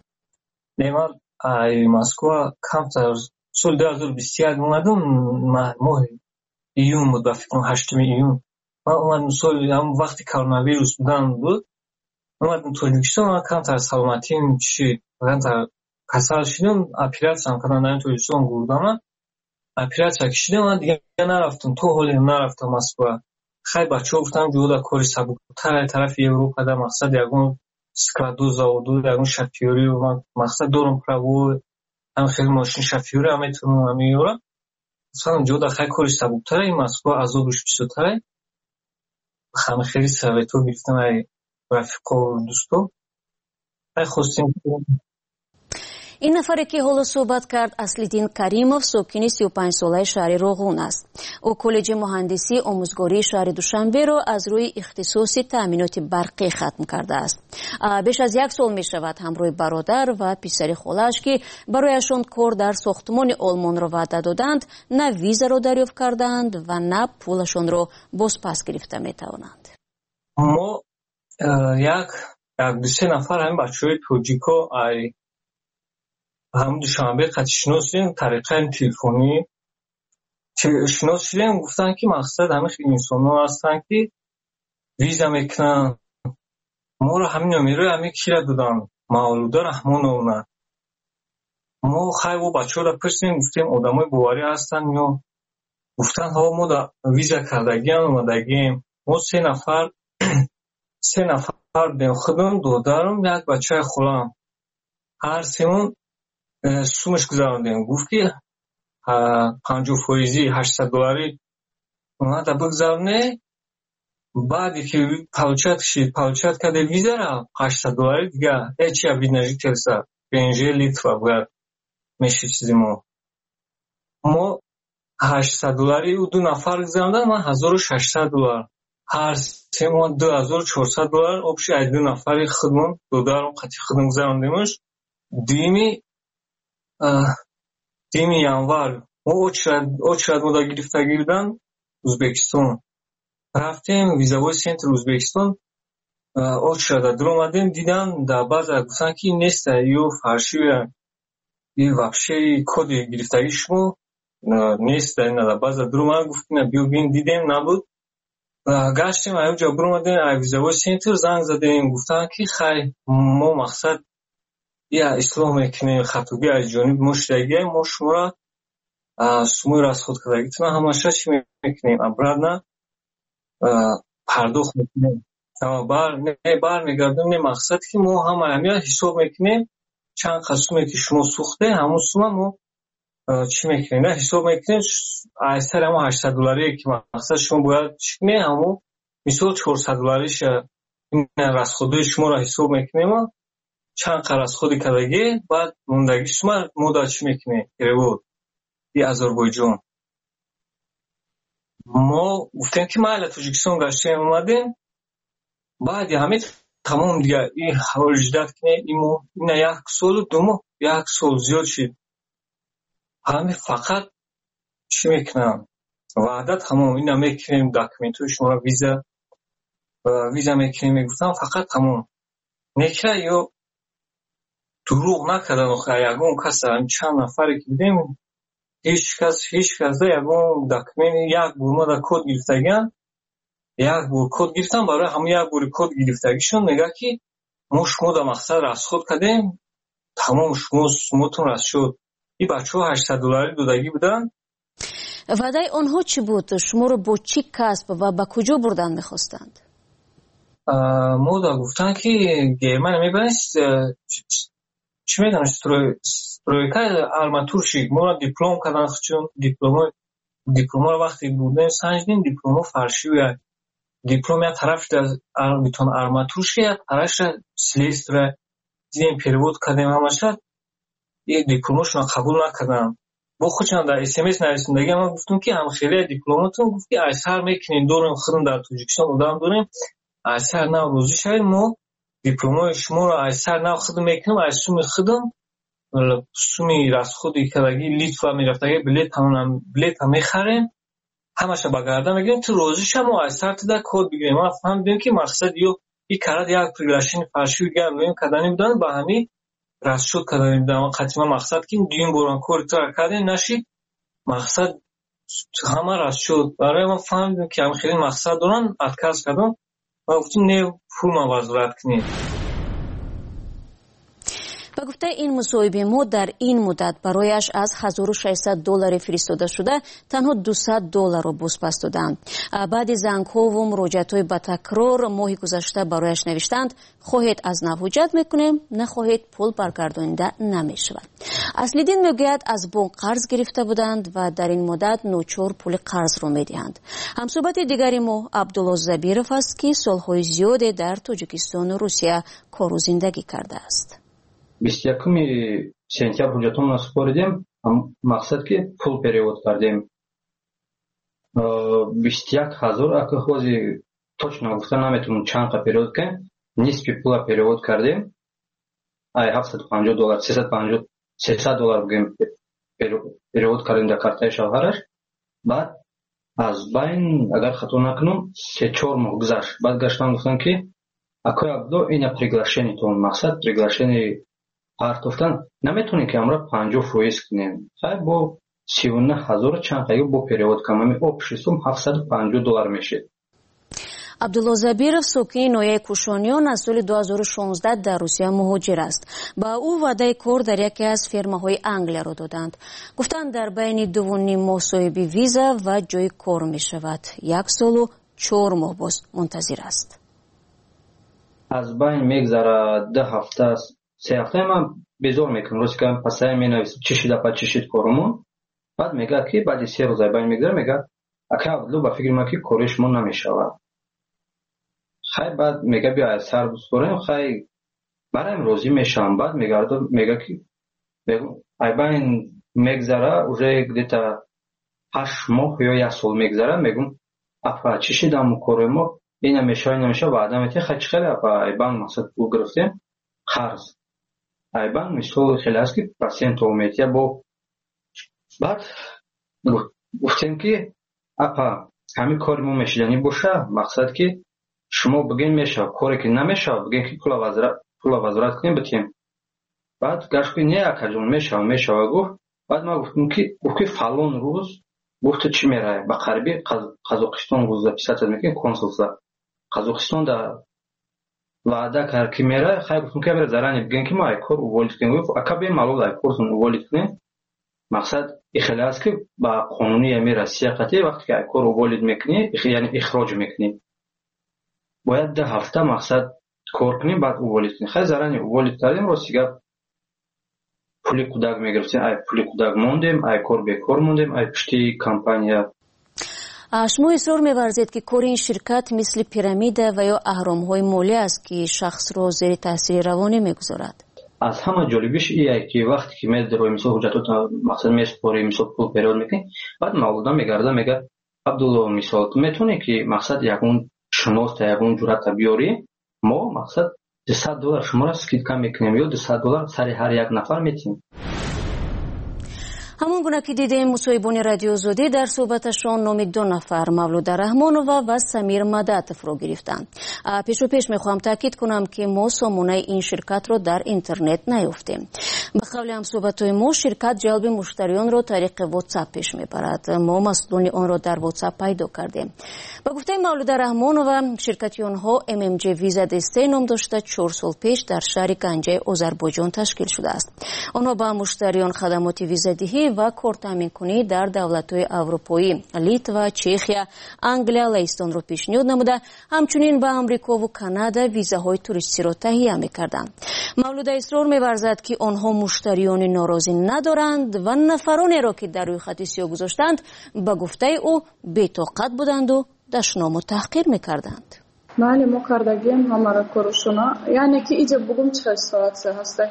Москва камтар соли 2021 омадам, моҳи июн буд, ба фикр 8 июн ман омадам. соли вақти коронавирус будан буд, омадам Тоҷикистон. камтар саломатим чӣ камтар касал шудам, оператсиям кардам дар Тоҷикистон гурдам, оператсия кишидам, дига нарафтам, то ҳоле нарафтам Москва. хай бачаҳо гуфтам ҷода кори сабуктар тарафи Европа да мақсад ягон складу заводу ягон шофёри мақсад дорам право ҳам хеле мошин шофёри ҳам метавонам ҳам меёрам. гуфтам ҷода хай кори сабуктаре Москва азобиш бисёртаре. ҳама хеле совето гирифтам ай рафиқо дӯсто. ай хостем این نفری که حالا صحبت کرد اصلیدین کریموف ساکن 35 ساله شهر روغون است. او کالج مهندسی آموزگاری شهر دوشنبه را از روی اختصاص تامینات برقی ختم کرده است. بیش از 1 سال می شود همراه برادر و پسر خالش که برایشان کار در ساختمان آلمان را وعده دادند نه ویزا را دریافت کردند و نه پولشان را بازپس گرفته می توانند. ما یک دو سه نفر همین بچه‌های توجیکو هم دوشنبه قطعی شناس شدیم طریقه تلفنی شناس شدیم گفتن که مقصد همه خیلی انسان ها هستن که ویزا میکنن ما رو همین نمیره همین کی را دادن مولوده رحمان اونا ما خیلی و بچه ها را پرسیم گفتیم آدم های باوری هستن یا گفتن ها ما دا ویزا کردگی هم اومدگیم ما 3 نفر بیم خودم دادارم یک بچه خولم هر سیمون سومش گذاراندیم گفت که 50% 800 دلاری اومده بگذارنه بعدی که پالچت کرده ویزا را 800 دلاری دیگه هیچی ویدنجی ترسه بینجی لیتوا باید میشه چیزی ما 800 دلاری و 2 نفر گذاراندن من 1600 دلار هر سه ما 2400 دلار общо 2 نفری خودمون دادارم قطعی خودم گذاراندیمش دیمی январ ما очередь ما دا گرفتگی بودن ازبکستان رفتیم ویزاوی سنتر ازبکستان очередь در اومدیم دیدن در بعض گفتن که نیست یو فرشیوه این вообще کد گرفتگی شما نیست در بعض در اومد گفتیم بیو بین دیدیم نبود گشتیم ایو جا بر اومدیم ویزاوی سنتر زنگ زدیم گفتن که خیلی ما مقصد یا اسلام میکنیم خطوبی از جانب مشتگی ما شما را سموی رسخود کردگیتون همشه چی میکنیم ابرد پرداخت میکنیم بر میگردیم نه مقصد که ما همه حساب میکنیم چند قسمه که شما سوخته همون سومه ما چی میکنیم نه حساب میکنیم ایسر همون 800 دلاری که مقصد شما باید چکنیم همون مثال 400 دلاریش این رسخوده شما را حساب میکنیم چند قرص خودی کردگی بعد موندگی شما مودا چی میکنه بود ای آذربایجان ما گفتیم که ما توجیکستان گشتیم اومدیم بعد همه تمام دیگه این حوال جدید کنه این 1 سال و 1 سال زیاد شد همه فقط چی میکنم وعده تمام این میکنیم داکومنتوی شما را ویزا میکنیم میگفتم فقط تمام نکره یا دروغ نکردن یگون کس چند نفری که دیدیم هیچ کس یگون داکمنت یک بور ما در کد گرفتگن یک بور کد گرفتن برای همه یک بور کد گرفتگیشون میگه که ما شما در مقصد رسخود کردیم تمام شماتون رسخ شد این بچه ها 800 دلاری دادگی بودن وعده آنها چی بود؟ شما رو با چی کسب و با کجا بردن میخواستند؟ ما دا گفتن که گرمن میبنست چی میگن استرویکا آرماتورشی ما را دیپلم کردن چون دیپلم را وقتی بودیم سنجیدیم دیپلم فرشیوه دیپلم یک طرف بیتون آرماتورشی یک طرفش سلیستر دیدیم پیروود کردیم همشه یک دیپلمشون قبول نکردم با خودشان در اسمس نویسندگی ما گفتم که هم خیلی دیپلماتون گفتی ایسر میکنیم دوریم خودم در توجیکستان بودم دوریم ایسر نه روزی شوید ما دیپلمای شما را ایسر نه خودم میکنم ایسر خودم سومی رسخودی کردگی لیتوا میرفتگی بلیت هم میخریم همشه بگردم میگیم تو روزیش هم ایسر تو در کود بگیریم ما فهمیدیم که مقصد یو این کرد یک پریلاشن فرشی گرم رویم کردنی بودن با همی رس شد کردنی بودن قطعی مقصد که دیم بران کوری تو را کردیم نشید مقصد همه رس شد برای ما فهمیدیم که هم خیلی مقصد دارن اتکاز کردن و گفتیم نه پول ما وزارت کنیم. به گفته این مصاحبه ما در این مدت برایش از 1600 دلار فرستاده شده تنها 200 دلار را بازپس دادند. بعد زنگ‌ها و مراجعت‌های با تکرار ماه گذشته برایش نوشتند خواهید از نو حجت میکنیم نخواهید پول برگردانده نمیشود. اصلیدین میگوید از بانک قرض گرفته بودند و در این مدت نوچور پول قرض را میدهند. همصحبت دیگری ما عبدالله زبیرов است که سالهای زیادی در تاجیکستان و روسیه کار و زندگی کرده است. 21 сентябр ҳуҷҷатонро супоридем, мақсад ки пул перевод кардем. 21,000 акаҳози точно гуфта наметавонам чанд перевод кардем. Нисфи пула перевод кардем. ай $750, $300 бигем перевод кардем дар картаи шавҳараш. баъд аз байн агар хато накунам 3-4 моҳ гузашт. баъд гаштан гуфтам ки акои Абдулло ина приглашениятон, мақсад приглашени партофтан наметонем ки амра 50% кунем. хай бо 39,000 чанд қайгу бо перевод камами общий сум $750 мешед. абдулло забиров сокини ноҳияи кушониён аз соли 2016 дар русия муҳоҷир аст. ба ӯ ваъдаи кор дар яке аз фермаҳои Англияро доданд. гуфтанд дар байни 2.5 моҳ соҳиби виза ва ҷои кор мешавад. 1 солу 4 моҳ боз мунтазир аст. аз байн мегзара 2 ҳафта 3 ҳафта ман безор мекунам. рӯзика пасая менависам чӣ шида па чӣ шид корумон. баъд мегӯяд ки баъди 3 рӯз аз байн мегзара, мегӯяд ака Абдулло ба фикри ман ки кори шумо намешавад. хай баъд мега биё аз сар бисворем, хай бараем розӣ мешавам. баъд мега ки айбайн мегзара уже где-то 8 моҳ ё 1 сол мегзара. мегум апа чӣ шидам кори мо ина мешава ваъда метиҳ. хай чӣ хеле апа айбан мақсад пул гирифтем қарз. айбан мисол хеле аст ки процент метиҳ бо. баъд гуфтем ки апа ҳамин кори мо мешидани боша, мақсад ки шумо бигем мешав, коре ки намешав бигем ки пула вазорат кунем битем. баъд гашт ки не акаҷон мешава гуфт. баъд ман гуфтам ки фалон рӯз гуфта чӣ мерай ба қариби Қазоқистон рӯз записатсия мекунем консулса Қазоқистон да ваъда кард ки мерай. хай гуфтам ки абра зарани бигем ки мо ай кор уволид кунем. гуфт ака бемалол ай кортон уволид кунем. мақсад ихеле аст ки ба қонуни ами Россия қатъи вақте ки ай кор уволид мекунӣ яъне ихроҷ мекунӣ бояд 2 ҳафта мақсад кор кунем баъд уволид кунем. хай зарани уволид кардем. рости гап пули кӯдак мегирифтем. ай пули кӯдак мондем, ай кор бекор мондем, ай пушти компания. шумо исрор меварзед ки кори ин ширкат мисли пирамида ва ё аҳромҳои молӣ аст ки шахсро зери таъсири равонӣ мегузорад. аз ҳама ҷолибиш ие ки вақте ки медарои мисол ҳуҷҷатотро мақсад месупорӣ, мисол пул перевод мекунӣ, баъд мавлуда мегарда мега Абдулло мисол метавонӣ ки мақсад ягон шуноста ягон ҷуръата биёрӣ, мо мақсад $200 шуморо скидка мекунем ё $200 сари ҳар як нафар метиҳем. ҳамон гуна ки дидем мусоҳибони радиозодӣ дар суҳбаташон номи 2 нафар Мавлуда Раҳмонова ва Самир Мадатовро гирифтанд. пешопеш мехоҳам таъкид кунам ки мо сомонаи ин ширкатро дар интернет наёфтем. ба қавли ҳамсуҳбатҳои мо ширкат ҷалби муштариёнро тариқи WhatsApp пеш мебарад. мо масъулони онро дар WhatsApp пайдо кардем. ба гуфтаи Мавлуда Раҳмонова ширкати онҳо MMJ Visa Destay ном дошта 4 сол пеш дар шаҳри Ганҷаи Озарбойҷон ташкил шудааст. онҳо ба муштариён хадамоти визадиҳӣ ва кортаминкунӣ дар давлатҳои аврупоӣ, Литва, Чехия, Англия, Лаҳистонро пешниҳод намуда, ҳамчунин ба Амрикову Канада визаҳои туристиро таҳия мекарданд. Мавлуда исрор меварзад ки онҳо муштариёни норозӣ надоранд ва нафаронеро ки дар рӯйхати сиёҳ гузоштанд ба гуфтаи ӯ бетоқат буданду дашному таҳқир мекарданд. Мали мо кардагим ҳамара корушона, яъне ки иҷа бугум чӣ ситуатсия ҳаста.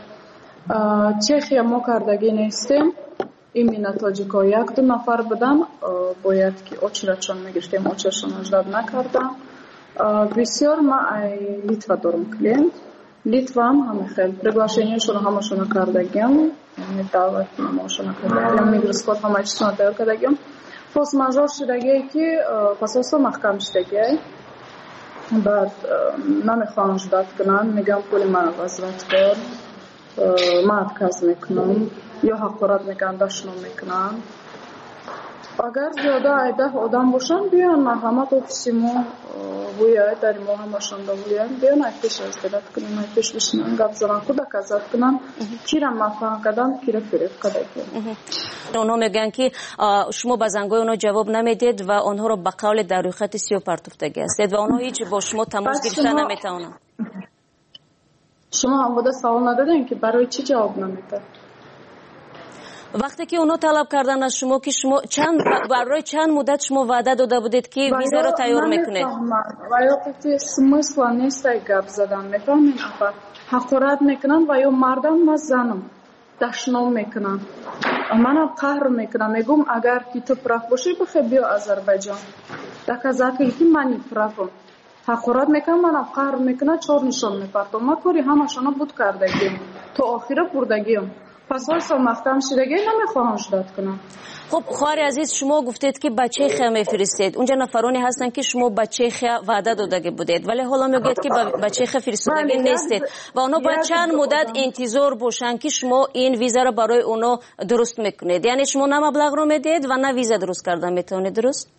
Чехия мо кардаги нестем. именно тоҷико 1-2 нафар будан, бояд ки очередшон мегиштем, очередшон аждад накардам. бисёр ма ай Литва дорам клиент. Литвам ҳама хел приглашениешон ҳамашона кардагим, яъне даъват намошона кардагим, миграскот ҳама чизона тайёр кардагим. форс-мажор шудагие ки пасосо маҳкам шудагие. баъд намехоҳам аждад кунам, мегам пули мана возврат кор, ман отказ мекунам ё ҳақорат мекунам, дашном мекунам. агар зиёда ай 10 одам бошанд биён марҳамат офиси мо буяд дар мо ҳамашон давояд биён ай пеш аздират кунем, ай пеш бишинам гап занам кӯдак азад кунам, кира мафаҳм кардам, кира фиреб кардагим. онҳо мегӯянд ки шумо ба зангои онҳо ҷавоб намедед ва онҳоро ба қавле дар рӯйхати сиёҳ партофтагӣ ҳастед ва онҳо ҳеҷ бо шумо тамос гирифта наметавонанд. шумо ҳамвода савол надодем ки барои чӣ ҷавоб намедад? вақте ки онҳо талаб карданд аз шумо ки шумо барои чанд муддат шумо ваъда дода будед ки визаро тайёр мекунед? ва ё гуфти смысла нест ай гап задан, мефаҳмед? ҳақорат мекунанд ва ё мардам ва занам. دشنام میکنن. منم قهر میکنم، میگم اگر که تو پرخ باشی بخیر بیا آذربایجان. دکازاکی که من پرخم حقارت میکنم، منم قهر میکنم، چهار نشان میپرتم. ما کاری همشون بود کردگیم تو آخره بردگیم. پس واسه مختم شدگی نمیخواهم شدت کنم. خب خواهر عزیز، شما گفتید که بچه خیا میفرستید. اونجا نفرانی هستن که شما بچه خیا وعده داده بودید ولی حالا میگید که بچه خیا فرستادگی نیستید و اونا باید چند مدت انتظار باشن که شما این ویزا رو برای اونا درست میکنید. یعنی شما نه مبلغ رو میدید و نه ویزا درست کردن میتونید، درست؟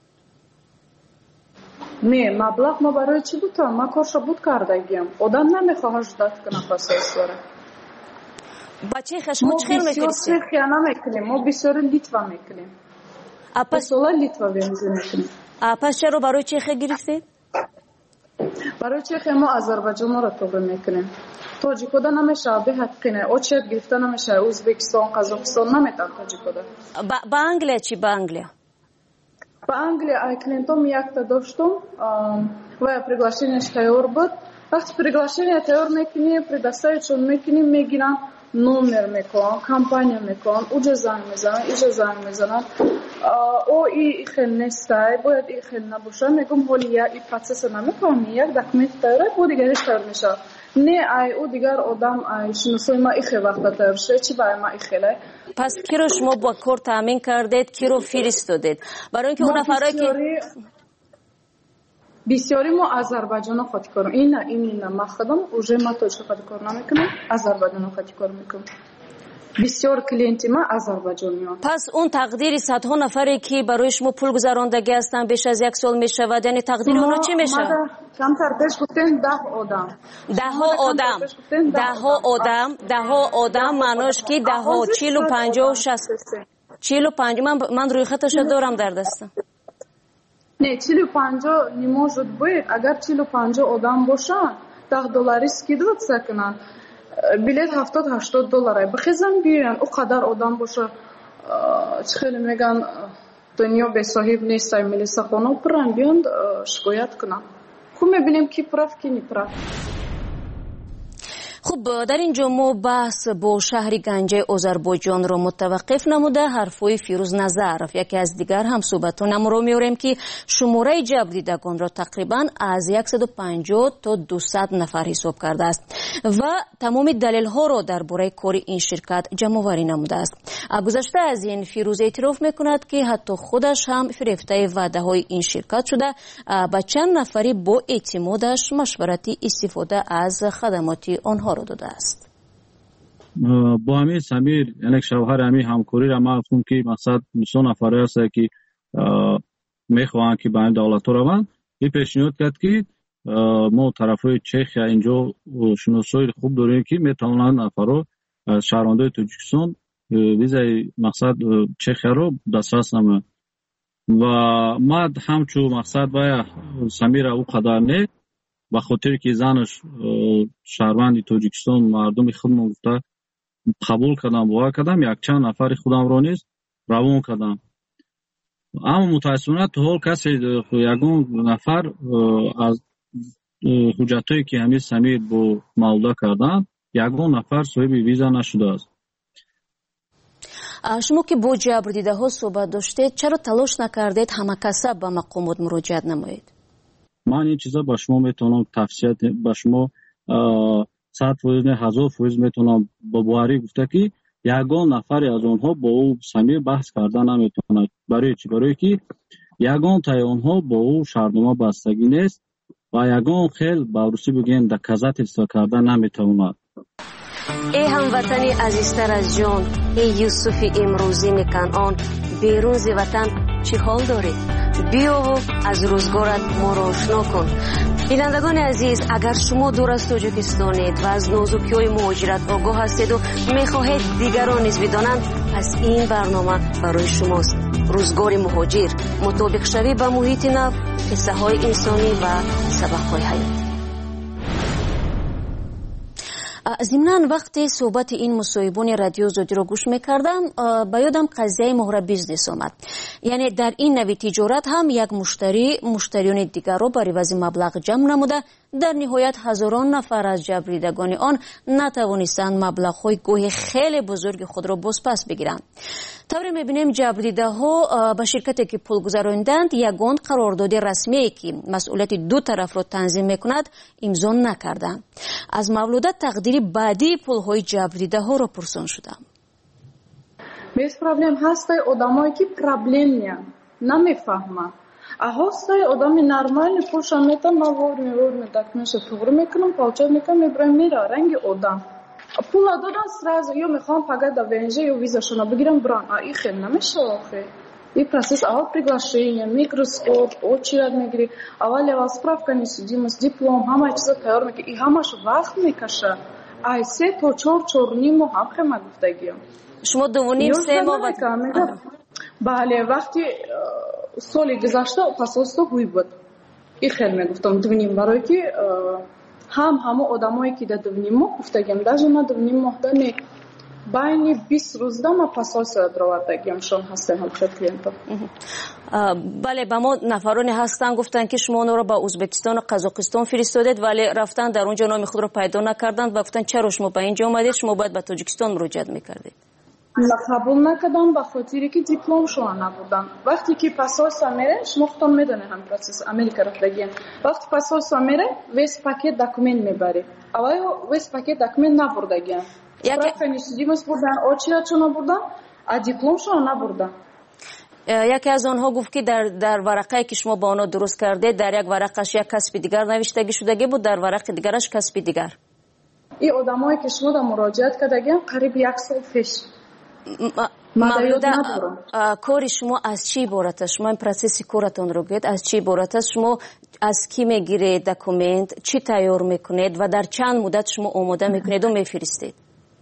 نه مبلغ ما برای چی بود؟ ما کارش بود کردگیم. آدم نمیخواد جدت کنه پاساس داره. بچه خشمو چه خیلی میفرستید؟ ما بسیار خیانه میکنیم، ما بسیار لیتوا میکنیم. اپسولا لیتوا میکنیم. پس چرا برای چه خیلی گرفتید؟ برای چه خیلی ما آذربایجان رو توبه میکنیم. تاجیکودا نمیشه به حقینه. او چه گرفته نمیشه. ازبکستان، قزاقستان نمیتونه تاجیکودا. با انگلیا چی با انگلیا؟ با انگلیا ایکلینتوم یک تا داشتم و приглашенияш тайёр буд. وقتی приглашение тайёр میکنیم، предоставичон میکنیم، میگیرن номер میکنن، кампания میکنن، اونجا زنگ میزنن، اینجا زنگ میزنن. او این خیلی نیسته، باید این خیلی نباشه. میگم حالی این پروسس نمیکنم، یک دکمنت تایره بود دیگرش تایور میشه. نه ای او دیگر آدم شناسای ما این خیلی وقت تایور شده، چی برای ما این خیلی. پس کی رو شما با کار تامین کردید، کی رو فرستادید؟ برای اینکه اون نفرایی که بسیاری ما آذربایجان خاطی کارم. این نه ما خودم اوجه ما توجه خاطی کار نمیکنم، آذربایجان خاطی کار میکنم. بسیار کلینتی ما آذربایجانیان. پس اون تقدیر صدها نفری که برای شما پول گذراندگی هستن بیش از یک سال میشه و یعنی تقدیر اونو چی میشه؟ کمتر پیش گفتن 10 آدم معناش که 10 40 و 50 و 60 45 من روی خطش دارم در دستم. نه 45 نمیشه باید. اگر 45 آدم باشن $10 скидывать کنن. بلیت $70-80 بخیزن بیان. او قدر آدم باشه. خیلی میگن دنیا به صاحب نیست. ملیسا خانه پرن بیان شکایت کنن. خب میبینیم کی پرف کی نپرف. خب در اینجا ما بحث با شهر گنجه آذربایجان رو متوقف نموده حرفای فیروز نظرف یکی از دیگر هم صحبتانم رو میاریم که شماره جبر دیدگان را تقریبا از 150 تا 200 نفر حساب کرده است و تمام دلیل ها را درباره کار این شرکت جمع آوری نموده است. گذشته از این فیروز اعتراف میکند که حتی خودش هم فریفته وعده های این شرکت شده با چند نفری با اعتمادش مشورتی استفاده از خدمات آنها رو داده است. با همین سمیر یعنی شوهر همین همکاری را ما گفتم که مقصد 200 نفره است که میخواهند که به این دولت روند. این پیشنهاد کرد که ما طرفای چخیا اینجا شناسایی خوب داریم که میتونن نفرا از شهروندای تاجیکستان ویزای مقصد چخیا رو دسترس نمایند و ما همچو مقصد و سمیر او قدر نه به خاطر که زنش شهروند تاجیکستان مردم خودم گفته قبول کردم باور کردم یک چند نفر خودم رو نیز روان کردم. اما متاسفانه تا حال کسی یگان نفر از حجتایی که همین سمیر با مولده کردن یگان نفر صاحب ویزا نشده است. شما که با جبر دیده ها صحبت داشتید چرا تلاش نکردید همه کسا به مقامات مراجعت نمایید؟ من این چیزا با شما میتونم تفصیل با شما 100% 1000% میتونم با بواری گفته که یگان نفر از اونها با او سمیر بحث کردن نمیتونه. برای چی؟ برای که یگان تای اونها با او شرطنامه بستگی نیست و یگان خیل با روسی بگیم دکازات اصلاح کردن نمیتونه. ای هموطنی عزیزتر از جان، ای یوسف امروزی میکنان بیرون ز وطن چی حال داری؟ بیا و از روزگارت ما را آشنا کن. بینندگان عزیز، اگر شما دور از تاجیکستانید و از نازکی‌های مهاجرت آگاه هستید و میخواهید دیگران نیز بدانند، پس این برنامه برای شماست. روزگار مهاجر، مطابق شوی با محیط نو، قصه های انسانی و سبق های حیاتی. ضمناً وقتی صحبت این مصاحبان رادیو زودی رو گوش میکردم با یادم قضیه مهر بیزنس آمد. یعنی در این نوع تجارت هم یک مشتریان دیگر رو برای عوض مبلغ جمع نموده در نهایت هزاران نفر از جبریدگان آن نتوانستند مبلغ‌های گویا خیلی بزرگ خود را بازپس بگیرند. طوری می‌بینیم جبریده‌ها به شرکتی که پول گذراندند یگان قرارداد رسمی که مسئولیت دو طرف را تنظیم می‌کند امضا نکردند. از مولوده تقدیر بعدی پول‌های جبریده‌ها را پرسان شدم. Без проблем هسته آدمایی که پرابلم میان نمیفهمن. هسته آدمی نرمال پولش میتن ما دکمنش توگر میکنم پاچه میکنم میبرم میره رنگ آدم. پول دادن سراز یا میخوام فقط до ВНЖ یا визашона بگیرم بران. این خیلی نمیشه آخه. این процесс اول приглашение, микроскоп, очередь میگیری. اول اول справка несудимость, диплом, همه چیزا تیار میکنی. این همش وقت میکشه. ای 3 تا 4 نیم ماه هم خیلی گفتگیم. شما 2.5 3 ماه بله وقتی سال گذشته پاسپورت گوی بود این خیلی میگفتم 2.5 برای که همه آدمایی که در 2.5 ماه گفتگیم даже من 2.5 ماه دنی بین 20 روز ما پاسپورت دروادگیم شون هستن هم کلینتا. بله با ما نفرانی هستن گفتن که شما اونها رو با ازبکستان و قزاقستان فرستادید ولی رفتن در اونجا نام خود رو پیدا نکردند و گفتن چرا شما به اینجا اومدید شما باید به تاجیکستان مراجعه میکردید. قبول نکردم به خاطری که دیپلم شما نبودم. وقتی که پاسپورت میره شما خودتون میدونید هم پروسس امریکا رفتگین. وقتی پاسپورت میره ویس پاکت دکومنت میبره. اول ویس پاکت دکومنت نبردگین. Справка несудимость بردن очередь شما بردن а диплом شما نبردن. یکی از آنها گفت که در ورقه که شما با آنها درست کرده در یک ورقش یک کسب دیگر نوشتگی شدگی بود در ورق دیگرش کسب دیگر. این آدمایی که شما در مراجعت کردگین قریب 1 سال پیش. مولوده کار شما از چی عبارت است؟ شما این پروسس کارتون رو بگید از چی عبارت است؟ شما از کی میگیرید دکومنت چی تیار میکنید و در چند مدت شما آماده میکنید و میفرستید؟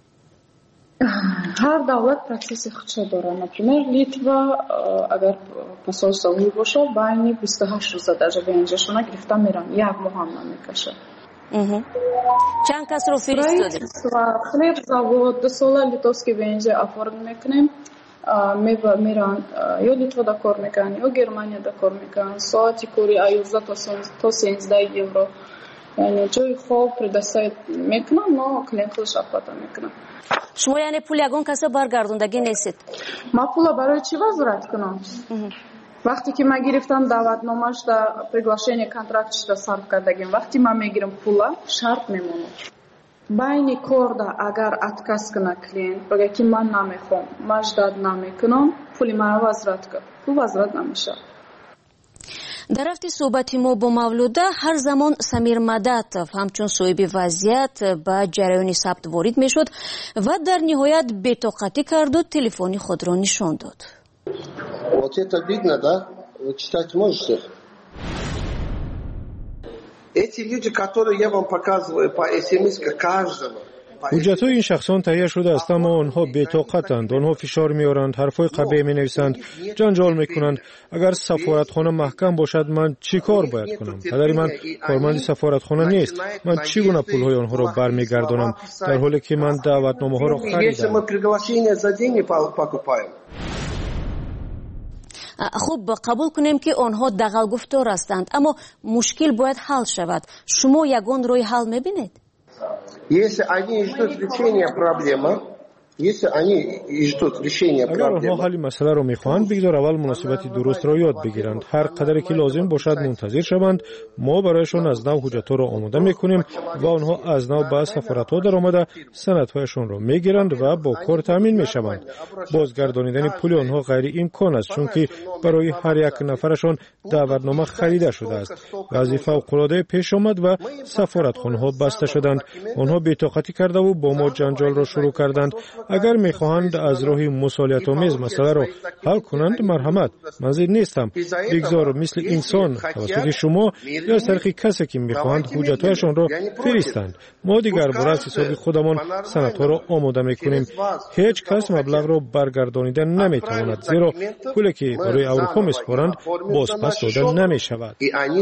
هر دولت پروسس خودش داره. например لیتوا اگر پاسپورت سوی باشه بین 28 روز در ونجشون گرفته میرن یک ماه هم نمیکشه. چند کس رو فرستادید؟ خلیب زاود 2 سال لیتوفسکی ونج افورد میکنیم میرن یا لیتوا دا کار میکنن یا گرمانیا دا کار میکنن ساعتی کوری 11 تا 13 یورو یعنی جای خوب предоставить میکنن но клиентش оплата میکنن. شما یعنی پول یگان کسی برگردوندگی نیستید؟ ما پول برای چی وزارت کنم؟ وقتی که من گرفتم دعوتنامه‌اش در приглашение контрактش را صرف کردگیم وقتی من میگیرم پولا شرط میمونه بین کار اگر اتکاس کنه کلینت بگه که من نمیخوام مجدد نمیکنم پولی من وزارت کنم پول وزارت نمیشه. در رفت صحبت ما با مولوده هر زمان سمیر مدتف همچون صاحب وضعیت به جریان ثبت وارد میشد و در نهایت بی‌طاقتی کرد و تلفنی خود را نشان داد. Вот это видно, да? Вы читать можете? Эти люди, которые я вам показываю по СМС каждого. حجت‌های این شخصان تهیه شده است اما آنها بی‌طاقتند. آنها فشار می‌آورند، حرف‌های قبیح می‌نویسند، جنجال می‌کنند. اگر سفارتخانه محکم باشد من چی کار باید کنم؟ پدری من کارمند سفارتخانه نیست. من چگونه پول‌های آنها را برمیگردانم در حالی که من دعوتنامه‌ها را خریدم؟ خوب قبول کنیم که آنها دغل گفتار هستند اما مشکل باید حل شود. شما یگان روی حل می‌بینید؟ Если они ждут решения проблемы, اگر آنها حل مسئله را می‌خواهند بگذار اول مناسبت درست را یاد بگیرند. هر قدری که لازم باشد منتظر شوند. ما برایشان از نو حجت‌ها را آماده می‌کنیم و آنها از نو به سفارت‌ها در آمده سندهایشان را می‌گیرند و با کار تامین می‌شوند. بازگردانیدن پول آنها غیر امکان است چون که برای هر یک نفرشان دعوتنامه خریده شده است. وضعیت فوق‌العاده پیش آمد و سفارتخانه‌ها بسته شدند. آنها بی‌طاقتی کرده و با ما جنجال را شروع کردند. اگر میخواهند از راه مصالحت‌آمیز مسئله را حل کنند مرحمت من ضد نیستم. بگذار مثل انسان توسط شما یا از طریق کسی که میخواهند حجت‌هایشان را فرستند. ما دیگر برای حساب خودمان سندها را آماده میکنیم. هیچ کس مبلغ را برگردانیدن نمیتواند زیرا پولی که برای اروپا میسپارند بازپس داده نمیشود.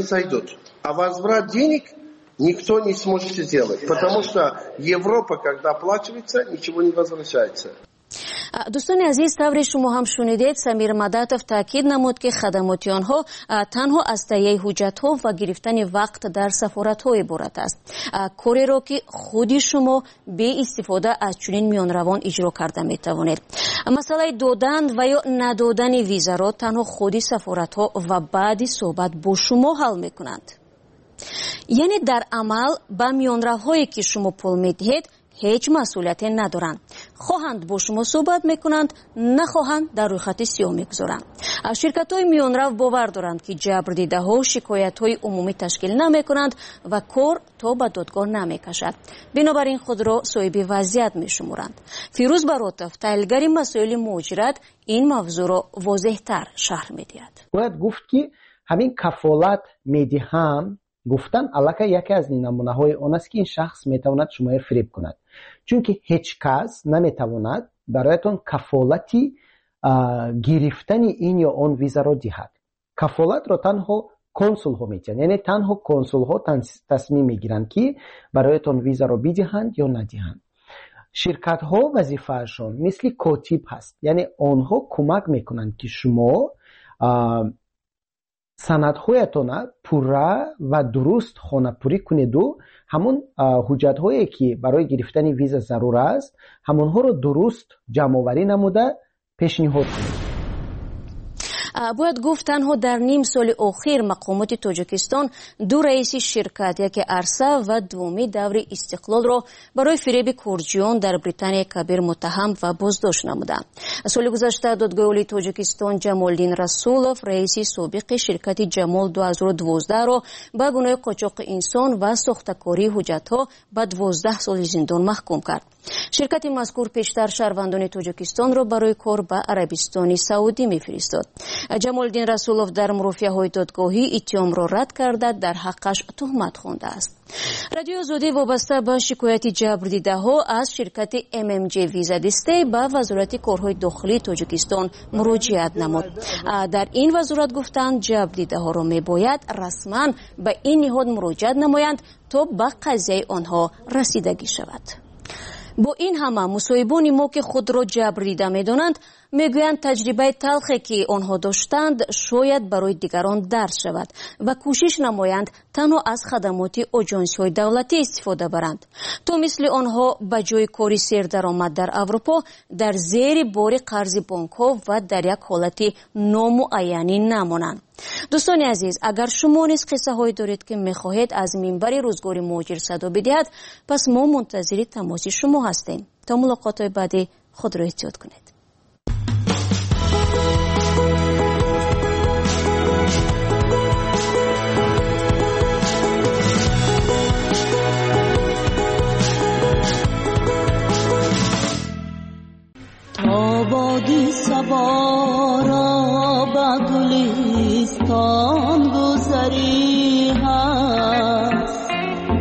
Никто не сможет сделать, потому что Европа, когда оплачивается, ничего не возвращается. دوستان عزیز، طوری شما هم شنیدید سمیر مداتов تاکید نمود که خدمات آنها تنها از تهیه حجت‌ها و گرفتن وقت در سفارت‌ها عبارت است. کاری را که خودی شما به استفاده از چنین میانروان اجرا کرده می‌توانید. مسئله دادن و یا ندادن ویزا را تنها خودی سفارت‌ها و بعدی صحبت با شما حل می‌کنند. یعنی در عمل با میانروهایی که شما پول می‌دهید هیچ مسئولیت ندارند. خواهند با شما صحبت میکنند، نخواهند در روی خط سیاه میگذارند. شرکت‌های میانرو باور دارند که جبردیده‌ها شکایت‌های عمومی تشکیل نمیکنند و کار تا به دادگاه نمیکشد. بنابراین خود را صاحب وضعیت میشمرند. فیروز براتов تحلیلگر مسائل مهاجرت این موضوع را واضح‌تر شرح میدهد. باید گفت که همین کفالت میدهم گفتن علاقه یکی از نمونه‌های آن است که این شخص میتواند شما را فریب کند، چون که هیچ کس نمیتواند برایتان کفالتی گرفتن این یا آن ویزا را دهد. کفالت را تنها کنسول ها میتونن، یعنی تنها کنسول ها تصمیم میگیرند که برایتان ویزا را بدهند یا ندهند. شرکت ها وظیفه‌شان مثل کاتب هست، یعنی آنها کمک میکنند که شما سندهایتان پوره و درست خانه‌پوری کنید و همون حجت‌هایی که برای گرفتن ویزا ضرور است همونها رو درست جمع‌آوری نموده پیشنهاد کنید. باید گفت تنها در نیم سال اخیر مقامات تاجیکستان دو رئیس شرکت، یکی ارسا و دومی دور استقلال را برای فریب کرجیان در بریتانیا کبیر متهم و بازداشت نمودند. سال گذشته دادگاه عالی تاجیکستان جمالدین رسولов رئیس سابق شرکت جمال 2012 را به گناه قاچاق انسان و ساختکاری حجت‌ها به 12 سال زندان محکوم کرد. شرکت مذکور پیشتر شهروندان تاجیکستان را برای کار به عربستان سعودی می‌فرستاد. جمالدین رسولов در مرافعه‌های دادگاهی اتهام را رد کرده در حقش تهمت خوانده است. رادیو آزادی وابسته به شکایت جبردیده‌ها از شرکت MMJ ویزا دسته به وزارت کارهای داخلی تاجیکستان مراجعت نمود. در این وزارت گفتند جبردیده‌ها را می‌باید رسما به این نهاد مراجعت نمایند تا به قضیه آنها رسیدگی شود. با این همه مصاحبان ما که خود را جبریده می‌دانند میگویند تجربه تلخی که آنها داشتند شاید برای دیگران درس شود و کوشش نمایند تنها از خدمات آژانس‌های دولتی استفاده برند تا مثل آنها به جای کاری سردرآمد در اروپا در زیر بار قرض بانک‌ها و در یک حالت نامعینی نمانند. دوستان عزیز، اگر شما نیز قصه هایی دارید که میخواهید از منبر روزگار مهاجر صدا بدهید، پس ما منتظر تماس شما هستیم. تا ملاقات بعدی خود را احتیاط کنید. آبادی صبا را به گلستان گذری هست،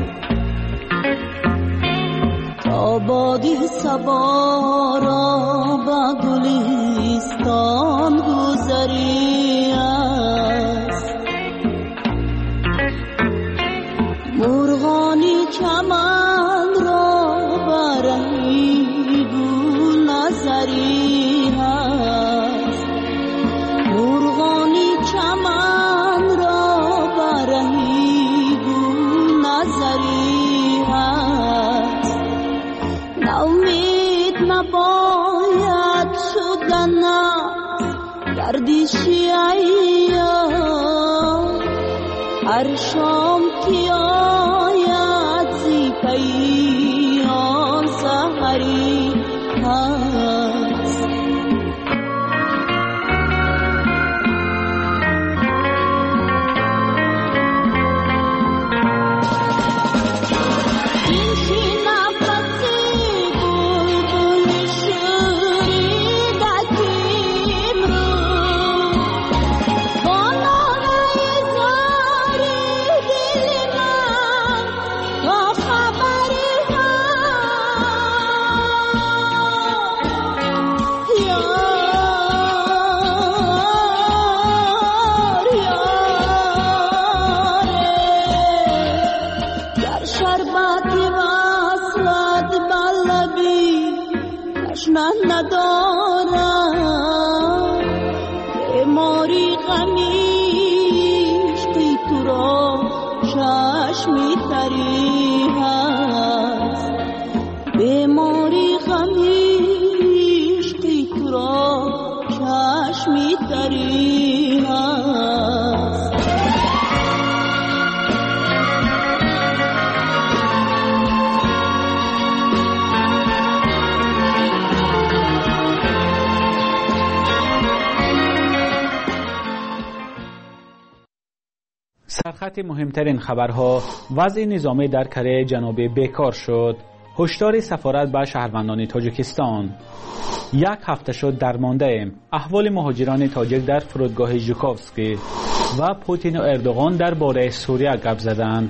آبادی صبا را به گلستان گذری هست، مرغانی چمن را برهی گل نظری هست، مرغانی چمن را برهی گل نظری هست، نومید نباید شدن گردشی ایام، هر شام که آید زی پیام سحری هست. این که نفسی بلبل شوریدکیم رو با ناله زاری دل من چشمی تری هست بیماری غمی عشقی تو را چشمی تری هست سرخط مهمترین خبرها: وضع نظامی در کره جنوبی بیکار شد. هشدار سفارت به شهروندان تاجیکستان. 1 هفته شد درمانده ایم. احوال مهاجران تاجیک در فرودگاه ژوکوفسکی. و پوتین و اردوغان درباره سوریه گپ زدند.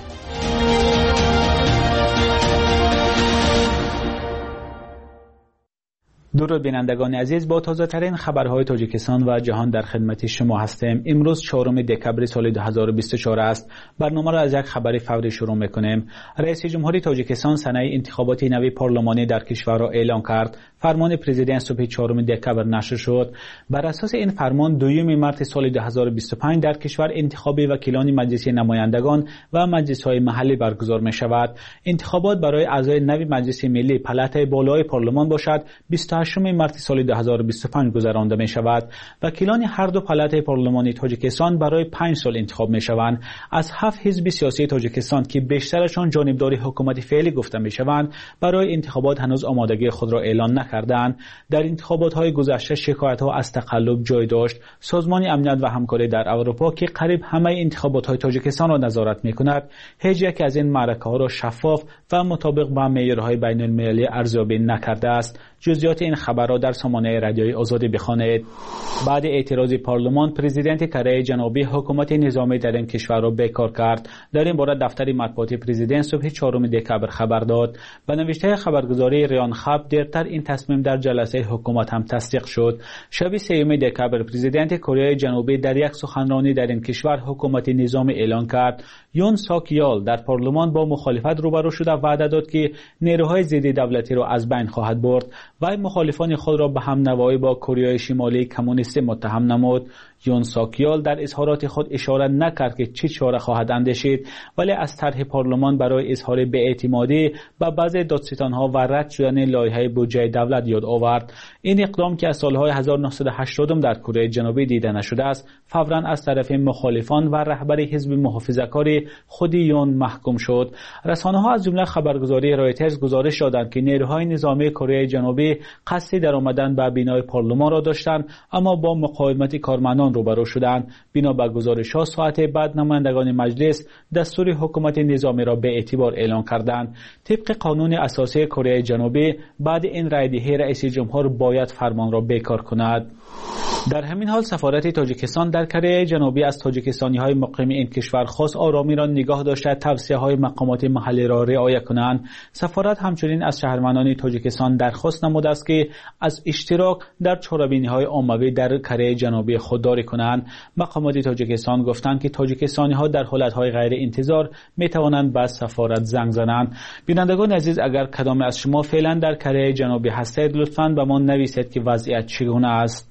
درود بینندگان عزیز، با تازه ترین خبرهای تاجیکستان و جهان در خدمت شما هستیم. امروز 4 دکبر سال 2024 است. برنامه را از یک خبر فوری شروع میکنیم. رئیس جمهوری تاجیکستان سنه انتخابات نوی پارلمانی در کشور را اعلام کرد. فرمان پرزیدنت صبح 4 دکبر نشر شد. بر اساس این فرمان 2 مارس سال 2025 در کشور انتخاب وکیلان مجلس نمایندگان و مجلس‌های محلی برگزار می شود. انتخابات برای اعضای نوی مجلس ملی پلات بالای پارلمان باشد 28 مارس سال 2025 گذرانده می شود. وکیلان هر دو پلات پارلمانی تاجیکستان برای 5 سال انتخاب می شوند. از 7 حزب سیاسی تاجیکستان که بیشترشان جانبدار حکومت فعلی گفته می شوند، برای انتخابات هنوز آمادگی خود را اعلان نکردند. در انتخابات های گذشته شکایت ها از تقلب جای داشت. سازمان امنیت و همکاری در اروپا که قریب همه انتخابات های تاجیکستان را نظارت می کند، هیچ یک از این معرکه ها را شفاف و مطابق با معیارهای بین المللی ارزیابی نکرده است. جزئیات این خبر را در سامانه رادیوی آزادی بخوانید. بعد اعتراض پارلمان، پرزیدنت کره جنوبی حکومت نظامی در این کشور را بیکار کرد. در این باره دفتر مطبوعات پرزیدنت صبح 4 دکبر خبر داد. به نوشته خبرگزاری ریان خب، دیرتر این تصمیم در جلسه حکومت هم تصدیق شد. شب 3 دکبر پرزیدنت کره جنوبی در یک سخنرانی در این کشور حکومت نظامی اعلان کرد. یون ساک یال در پارلمان با مخالفت روبرو شده وعده داد که نیروهای ضد دولتی را از بین خواهد برد. و مخالفان خود را به هم نوایی با کره شمالی کمونیستی متهم نمود. یون ساکیال در اظهارات خود اشاره نکرد که چه چاره خواهد اندیشید، ولی از طرح پارلمان برای اظهار بی‌اعتمادی به بعضی دادستان‌ها و رد شدن لایحه بودجه دولت یاد آورد. این اقدام که از سالهای 1980 در کره جنوبی دیده نشده است، فوراً از طرف مخالفان و رهبر حزب محافظه‌کاری خود یون محکوم شد. رسانه‌ها از جمله خبرگزاری رایترز گزارش دادند که نیروهای نظامی کره جنوبی قصد درآمدن به بینای پارلمان را داشتند، اما با مقاومت کارمندان روبرو شدند. بنا به گزارش‌ها ساعت بعد نمایندگان مجلس دستور حکومت نظامی را به اعتبار اعلان کردند. طبق قانون اساسی کره جنوبی بعد این رایدهی رئیس جمهور باید فرمان را بیکار کند. در همین حال سفارت تاجیکستان در کره جنوبی از تاجیکستانی‌های مقیم این کشور خواست آرامی را نگاه داشته توصیه‌های مقامات محلی را رعایت کنند. سفارت همچنین از شهروندان تاجیکستان درخواست نموده است که از اشتراک در چهاربینی‌های عمومی در کره جنوبی خودداری کنند. مقامات تاجیکستان گفتند که تاجیکستانی‌ها در حالت‌های غیر انتظار می‌توانند به سفارت زنگ زنند. بینندگان عزیز، اگر کدام از شما فعلا در کره جنوبی هستید، لطفاً به ما نویسید که وضعیت چگونه است.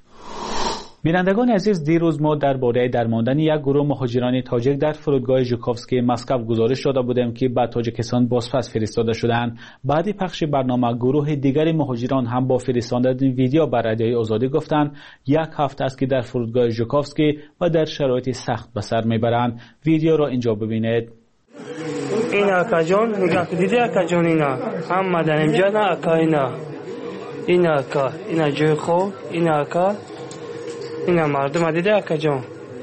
بینندگان عزیز، دیروز ما درباره درماندن یک گروه مهاجران تاجیک در فرودگاه ژوکوفسکی مسکو گزارش داده بودیم که به تاجیکستان بازپس فرستاده شدند. بعد پخش برنامه گروه دیگری مهاجران هم با فرستادن ویدیو بر رادیوی آزادی گفتند 1 هفته است که در فرودگاه ژوکوفسکی و در شرایط سخت به سر میبرند. ویدیو را اینجا ببینید. این اکا جان، نگاه دیدی اکا جان، اینا هم مدن اینجا نه اکا، این اکا، اینا جای خوب، این اکا، اینا مردم دیده اکا جان،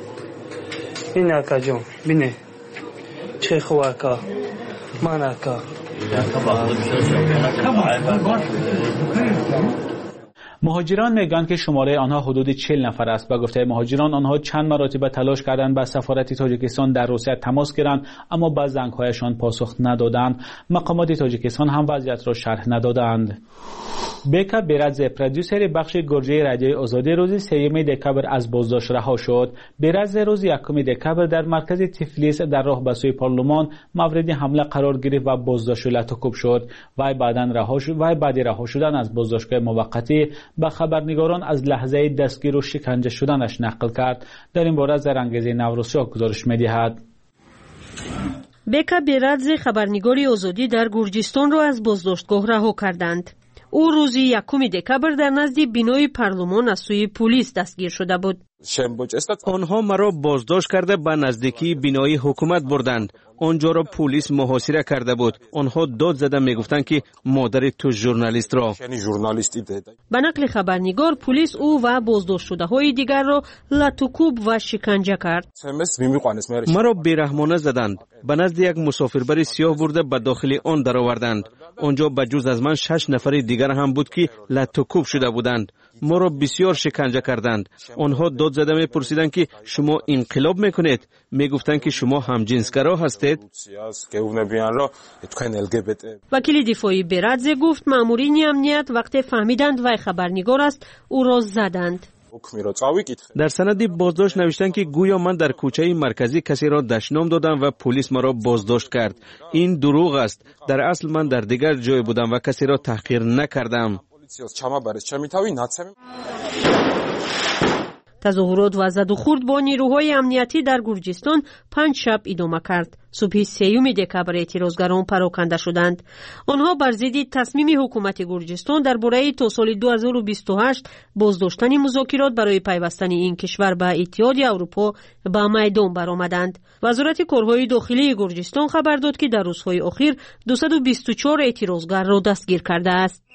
این اکا جان بینه چه خوب اکا، من اکا. مهاجران میگن که شماره آنها حدود 40 نفر است. به گفته مهاجران، آنها چند مرتبه تلاش کردند با سفارت تاجیکستان در روسیه تماس گیرند، اما به زنگ‌هایشان پاسخ ندادند. مقامات تاجیکستان هم وضعیت را شرح ندادند. بیکا بیرادزه، پرودیوسر بخش گرجه رادیوی آزادی، روز 3 دکبر از بازداشت رها شد. بیرادزه روز 1 دکبر در مرکز تفلیس در راه به سوی پارلمان مورد حمله قرار گرفت و بازداشت لطوکوب شد. وی بعد رها شدن از بازداشتگاه موقتی به خبرنگاران از لحظه دستگیر و شکنجه شدنش نقل کرد. در این باره زرانگیز نوروزشاه گزارش می‌دهد. بکا بیرادزه خبرنگاری آزادی در گرجستان را از بازداشتگاه رها کردند. او روز 1 دکبر در نزد بینای پارلمان از سوی پلیس دستگیر شده بود. آنها مرا بازداشت کرده به نزدیکی بینای حکومت بردند. آنجا را پلیس محاصره کرده بود. آنها داد زده میگفتند که مادر تو ژورنالیست را. به نقل خبرنگار پلیس او و بازداشت شده های دیگر را لطوکوب و شکنجه کرد. مرا بیرحمانه زدند. به نزد یک مسافربر سیاه برده به داخل آن درآوردند. آنجا به جز از من 6 نفر دیگر هم بود که لطوکوب شده بودند. ما را بسیار شکنجه کردند. آنها داد زده میپرسیدند که شما انقلاب میکنید. میگفتند که شما همجنسگرا هستید. وکیل دفاعی برادزه گفت مامورین امنیت وقتی فهمیدند وی خبرنگار است او را زدند. در سند بازداشت نوشتند که گویا من در کوچه مرکزی کسی را دشنام دادم و پلیس مرا بازداشت کرد. این دروغ است. در اصل من در دیگر جای بودم و کسی را تحقیر نکردم. تظاهرات و زد و خورد با نیروهای امنیتی در گرجستان 5 شب ادامه کرد. صبح 3 دکبر اعتراضگران پراکنده شدند. آنها بر ضد تصمیم حکومت گرجستان درباره تا سال 2028 بازداشتن مذاکرات برای پیوستن این کشور به اتحاد اروپا به میدان برآمدند. وزارت کارهای داخلی گرجستان خبر داد که در روزهای اخیر 224 اعتراضگر را دستگیر کرده است.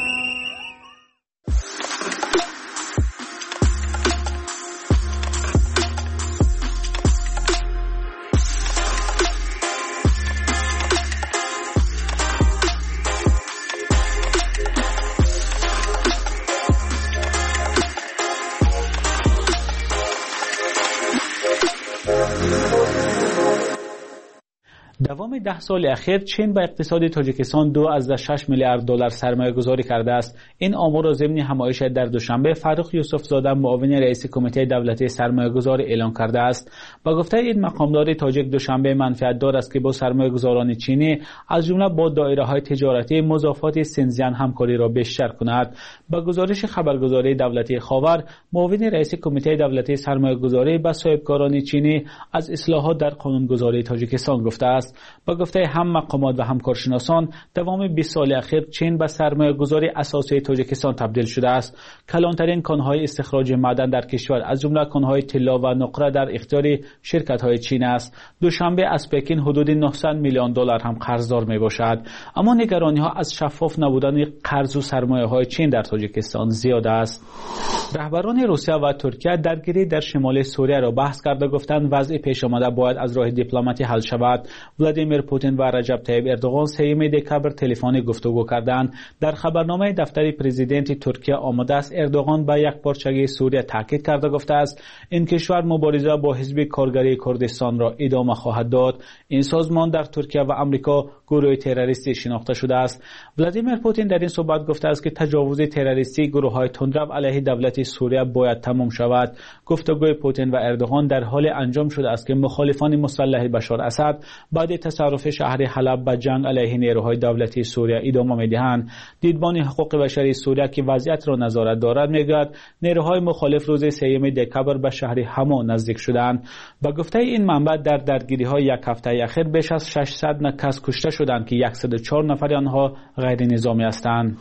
دوام 10 سال اخیر چین به اقتصاد تاجیکستان 2.6 میلیارد دلار سرمایه گذاری کرده است. این آمار را ضمن همایش در دوشنبه فرخ یوسف زاده معاون رئیس کمیته دولتی سرمایه گذاری اعلان کرده است. با گفته این مقامدار تاجیک دوشنبه منفعت دار است که با سرمایه گذاران چینی از جمله با دایره های تجارتی مضافات سنزیان همکاری را بیشتر کند. با گزارش خبرگزاری دولتی خاور معاون رئیس کمیته دولتی سرمایه گذاری به صاحبکاران چینی از اصلاحات در قانونگذاری تاجیکستان گفته است. با گفته هم مقامات و همکارشناسان دوام 20 سال اخیر چین به سرمایه گذاری اساسی تاجیکستان تبدیل شده است. کلانترین کانهای استخراج معدن در کشور از جمله کانهای طلا و نقره در اختیار شرکت های چین است. دوشنبه از پکین حدود 900 میلیون دلار هم قرضدار می باشد. اما نگرانی ها از شفاف نبودن قرض و سرمایه های چین در تاجیکستان زیاد است. رهبران روسیه و ترکیه درگیری در شمال سوریه را بحث کرده گفتند وضع پیش آمده باید از راه دیپلماتی حل شود. ولادیمیر پوتین و رجب طیب اردوغان 3 دکبر تلفنی گفتگو کردند. در خبرنامه دفتر پرزیدنت ترکیه آمده است اردوغان به یک پارچگی سوریه تاکید کرده گفته است این کشور مبارزه با حزب کارگری کردستان را ادامه خواهد داد. این سازمان در ترکیه و آمریکا گروه تروریستی شناخته شده است. ولادیمیر پوتین در این صحبت گفته است که تجاوز تروریستی گروه‌های تندرو علیه دولت سوریه باید تمام شود. گفتگوی پوتین و اردوغان در حال انجام شده است که مخالفان مسلح بشار اسد بعد تصرف شهر حلب به جنگ علیه نیروهای دولتی سوریه ادامه می‌دهند. دیدبان حقوق بشری سوریه که وضعیت را نظارت دارد می‌گوید نیروهای مخالف روز 3 دکبر به شهر حما نزدیک شدند. با گفته این منبع در درگیری‌های یک هفته اخیر بیش از 600 کس کشته شدند که 104 نفر آنها غیر نظامی هستند.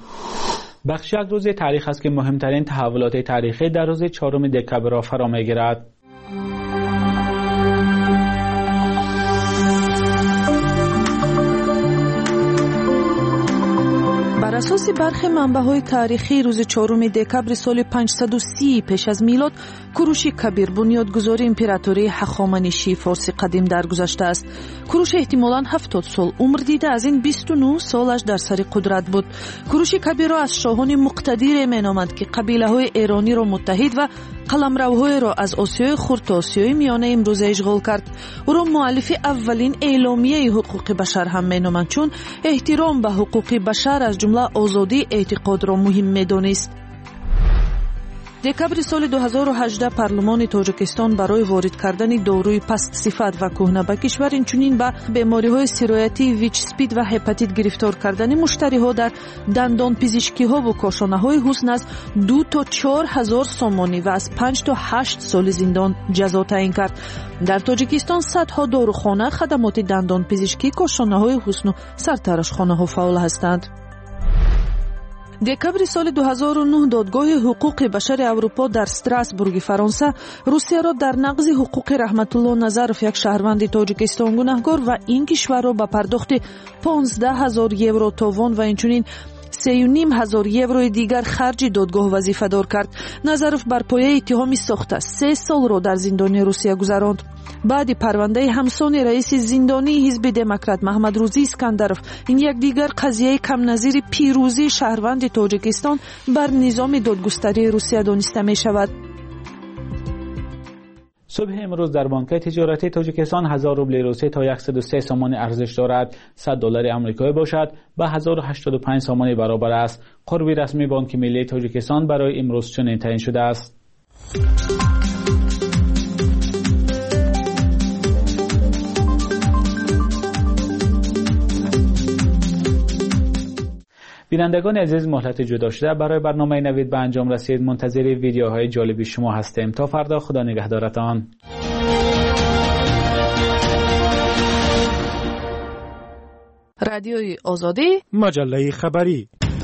بخش یک روز تاریخ است که مهمترین تحولات تاریخی در روز 4 دکبر را فرا می‌گیرد. بر اساس برخی منبع‌های تاریخی روز 4 دکبر سال 530 پیش از میلاد کوروش کبیر بنیادگذار امپراتوری هخامنشی فارس قدیم درگذشته است. کوروش احتمالاً 70 سال عمر دیده از این 29 سالش در سر قدرت بود. کوروش کبیر را از شاهان مقتدر مینامند که قبیله‌های ایرانی را متحد و قلمروهای را از آسیای خرد تا آسیای میانه امروزه اشغال کرد. او را مؤلف اولین اعلامیه حقوق بشر هم مینامند چون احترام به حقوق بشر از جمله آزادی اعتقاد را مهم می‌دانست. دکبر سال 2018 پارلمان تاجیکستان برای وارد کردن داروی پست صفت و کهنه به کشور اینچنین به بیماری‌های سرایتی ویچ اسپید و هپاتیت گرفتار کردن مشتری‌ها در دندان پزشکی‌ها و کاشانه‌های حسن از 2 تا 4 هزار سامانی و از 5 تا 8 سال زندان جزا تعیین کرد. در تاجیکستان صدها داروخانه، خدمات دندان پزشکی، کاشانه‌های حسن و سرتراشخانه‌ها فعال هستند. دکبر سال 2009 دادگاه حقوق بشر اروپا در استراسبورگ فرانسه روسیه را در نقض حقوق رحمت الله نظرов یک شهروند تاجیکستان گناهکار و این کشور را به پرداخت 15,000 یورو تاوان و اینچنین 3,500 یورو دیگر خرج دادگاه وظیفه دار کرد. نظرов بر پایه اتهام ساخته 3 سال را در زندان روسیه گذراند. بعد پرونده همسان رئیس زندانی حزب دموکرات محمد روزی اسکندرов این یک دیگر قضیه کم نظیر پیروزی شهروند تاجیکستان بر نظام دادگستری روسیه دانسته می شود. صبح امروز در بانک تجارتی تاجیکستان 1000 روبل روسی تا 103 سامان ارزش دارد. $100 آمریکایی باشد به 1085 سامان برابر است. قربی رسمی بانک ملی تاجیکستان برای امروز چنین تعیین شده است. بینندگان عزیز، مهلت جدا شده برای برنامه نوید به انجام رسید. منتظر ویدیوهای جالبی شما هستیم. تا فردا، خدا نگهدارتان. رادیوی آزادی، مجله خبری.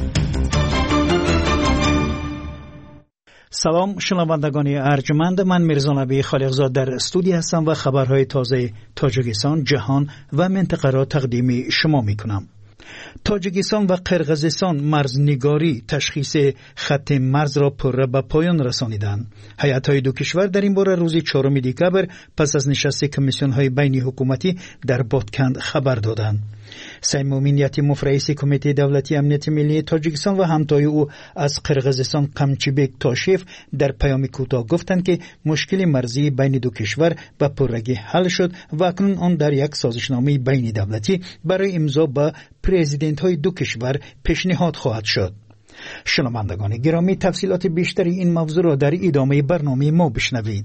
سلام شنوندگان ارجمند، من میرزا نبی خالقزاد در استودیو هستم و خبرهای تازه تاجیکستان، جهان و منطقه را تقدیم شما میکنم. تاجیکستان و قرقیزستان مرزنگاری تشخیص خط مرز را پره به پایان رسانیدند. هیئت‌های دو کشور در این باره روز 4 دکبر پس از نشست کمیسیون‌های بین حکومتی در بادکند خبر دادند. سیمومین یتیموف رئیس کمیته دولتی امنیت ملی تاجیکستان و همتای او از قرقیزستان قمچیبک تاشیف در پیام کوتاه گفتند که مشکل مرزی بین دو کشور به پرگی حل شد و اکنون آن در یک سازشنامه بین دولتی برای امضا به پرزیدنت های دو کشور پیشنهاد خواهد شد. شنوندگان گرامی، تفصیلات بیشتری این موضوع را در ادامه برنامه ما بشنوید.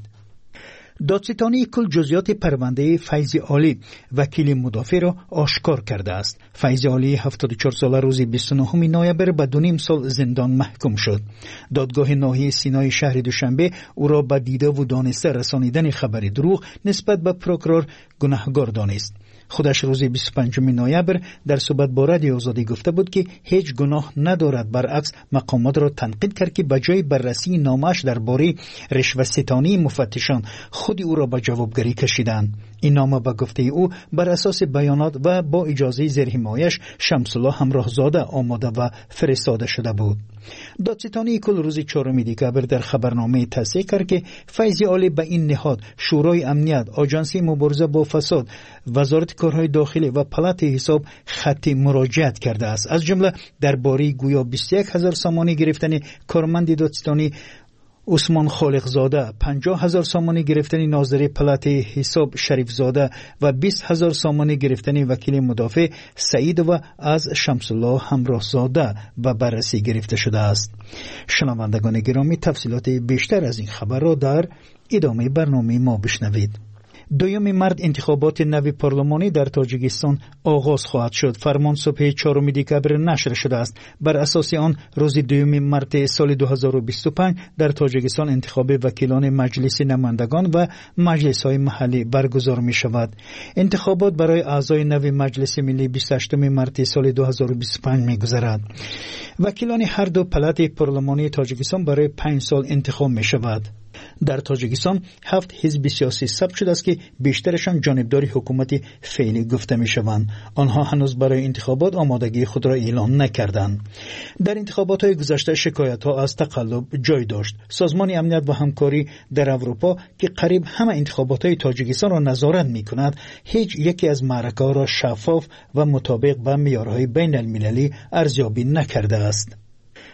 دادستانی کل جزئیات پرونده فیض عالی وکیل مدافع را آشکار کرده است. فیض عالی 74 ساله روز 29 نوامبر به 2.5 سال زندان محکوم شد. دادگاه ناحیه سینای شهر دوشنبه او را به دیده و دانسته رسانیدن خبر دروغ نسبت به پروکرور گناهکار دانست. خودش روز 25 نوامبر در صحبت با رادیو آزادی گفته بود که هیچ گناه ندارد. برعکس مقامات را تنقید کرد که بجای بررسی نامش درباره رشوه ستانی مفتشان خود او را به جوابگری کشیدند. این نامه به گفته او بر اساس بیانات و با اجازه زیرحمایش شمس الله همراهزاده آماده و فرستاده شده بود. دادستانی کل روز 4 دکبر در خبرنامه تصحیح کرد که فیض عالی به این نهاد، شورای امنیت، آژانسی مبارزه با فساد، وزارت کارهای داخلی و پلات حساب خط مراجعت کرده است. از جمله درباره گویا 21,000 سامانی گرفتن کارمند دادستانی عثمان خالقزاده، 50,000 سامانی گرفتن ناظر پلات حساب شریف زاده و 20,000 سامانی گرفتن وکیل مدافع سعید و از شمس الله همراهزاده به بررسی گرفته شده است. شنوندگان گرامی، تفصیلات بیشتر از این خبر را در ادامه برنامه ما بشنوید. 2 مارس انتخابات نوی پارلمانی در تاجیکستان آغاز خواهد شد. فرمان صبح 4 دکبر نشر شده است. بر اساس آن روز 2 مارس سال 2025 در تاجیکستان انتخاب وکیلان مجلس نمایندگان و مجلس های محلی برگزار می شود. انتخابات برای اعضای نوی مجلس ملی 28 مارس سال 2025 می گذرد. وکیلان هر دو پلات پارلمانی تاجیکستان برای 5 سال انتخاب می شود. در تاجیکستان 7 حزب سیاسی ثبت شده است که بیشترشان جانبدار حکومت فعلی گفته می شوند. آنها هنوز برای انتخابات آمادگی خود را اعلان نکردند. در انتخابات های گذشته شکایت ها از تقلب جای داشت. سازمان امنیت و همکاری در اروپا که قریب همه انتخابات های تاجیکستان را نظارت می کند، هیچ یکی از معرکه ها را شفاف و مطابق با معیارهای بین المللی ارزیابی نکرده است.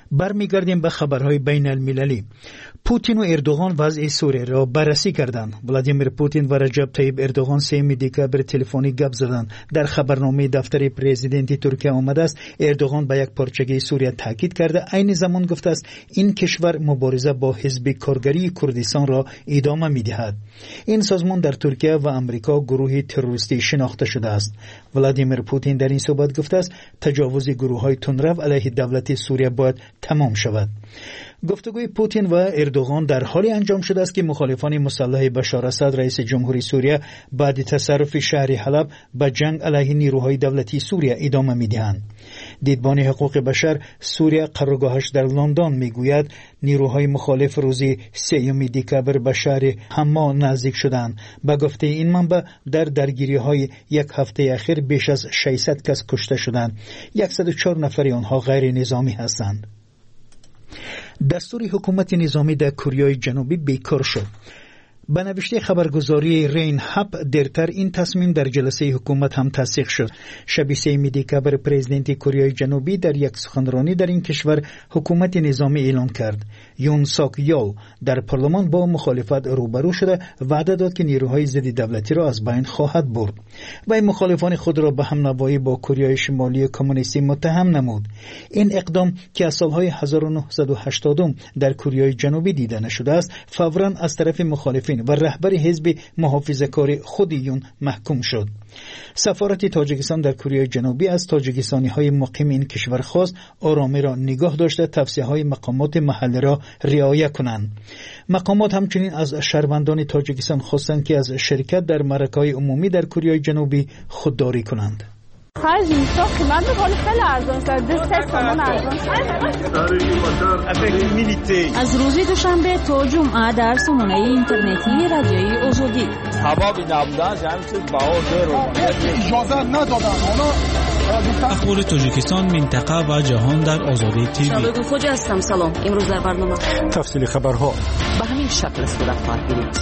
برمیگردیم به خبرهای بین المللی. پوتین و اردوغان وضع سوریه را بررسی کردند. ولادیمیر پوتین و رجب طیب اردوغان 3 دکبر تلفنی گپ زدند. در خبرنامه دفتر پرزیدنتی ترکیه آمده است اردوغان به یک پارچگی سوریه تاکید کرده، عین زمان گفته است این کشور مبارزه با حزب کارگری کردستان را ادامه می‌دهد. این سازمان در ترکیه و آمریکا گروهی تروریستی شناخته شده است. ولادیمیر پوتین در این صحبت گفته است تجاوز گروه‌های تندرو علیه دولت سوریه باید تمام شود. گفتگوی پوتین و اردوغان در حالی انجام شده است که مخالفان مسلح بشار اسد رئیس جمهوری سوریه بعد تصرف شهر حلب به جنگ علیه نیروهای دولتی سوریه ادامه می‌دهند. دیدبان حقوق بشر سوریه قرارگاهش در لندن میگوید نیروهای مخالف روز 3 دکبر به شهر حما نزدیک شدند. به گفته این منبع در درگیری‌های یک هفته اخیر بیش از 600 کس کشته شدند. 104 نفر آنها غیر نظامی هستند. دستور حکومت نظامی در کره جنوبی بیکار شد. به نوشته خبرگزاری رین هاپ دیرتر این تصمیم در جلسه حکومت هم تصدیق شد. شب 3 دکبر پرزیدنت کره جنوبی در یک سخنرانی در این کشور حکومت نظامی اعلان کرد. یون ساک یول در پارلمان با مخالفت روبرو شده وعده داد که نیروهای ضد دولتی را از بین خواهد برد. و مخالفان خود را به هم نوایی با کره شمالی کمونیستی متهم نمود. این اقدام که از سالهای 1980 در کره جنوبی دیده نشده است فوراً از طرف مخالفین و رهبر حزب محافظه‌کار خود یون محکوم شد. سفارت تاجیکستان در کره جنوبی از تاجیکستانی‌های مقیم این کشور خواست آرامی را نگاه داشته توصیه‌های مقامات محلی را رعایت کنند. مقامات همچنین از شهروندان تاجیکستان خواستند که از شرکت در معرکه‌های عمومی در کره جنوبی خودداری کنند. خرج اینستا قیمت خیلی خیلی ارزان است. 2 تومان ارزان است. از روز دوشنبه تا جمعه در سامانه اینترنتی رادیوی آزادی. حبابی نبودن جمعیت بهار اجازه ندادن. اخبار تاجیکستان، منطقه و جهان در آزادی تیوی. شبکه خوجا هستم. سلام. امروز در برنامه تفصیل خبرها به همین شکل صورت خواهد گرفت.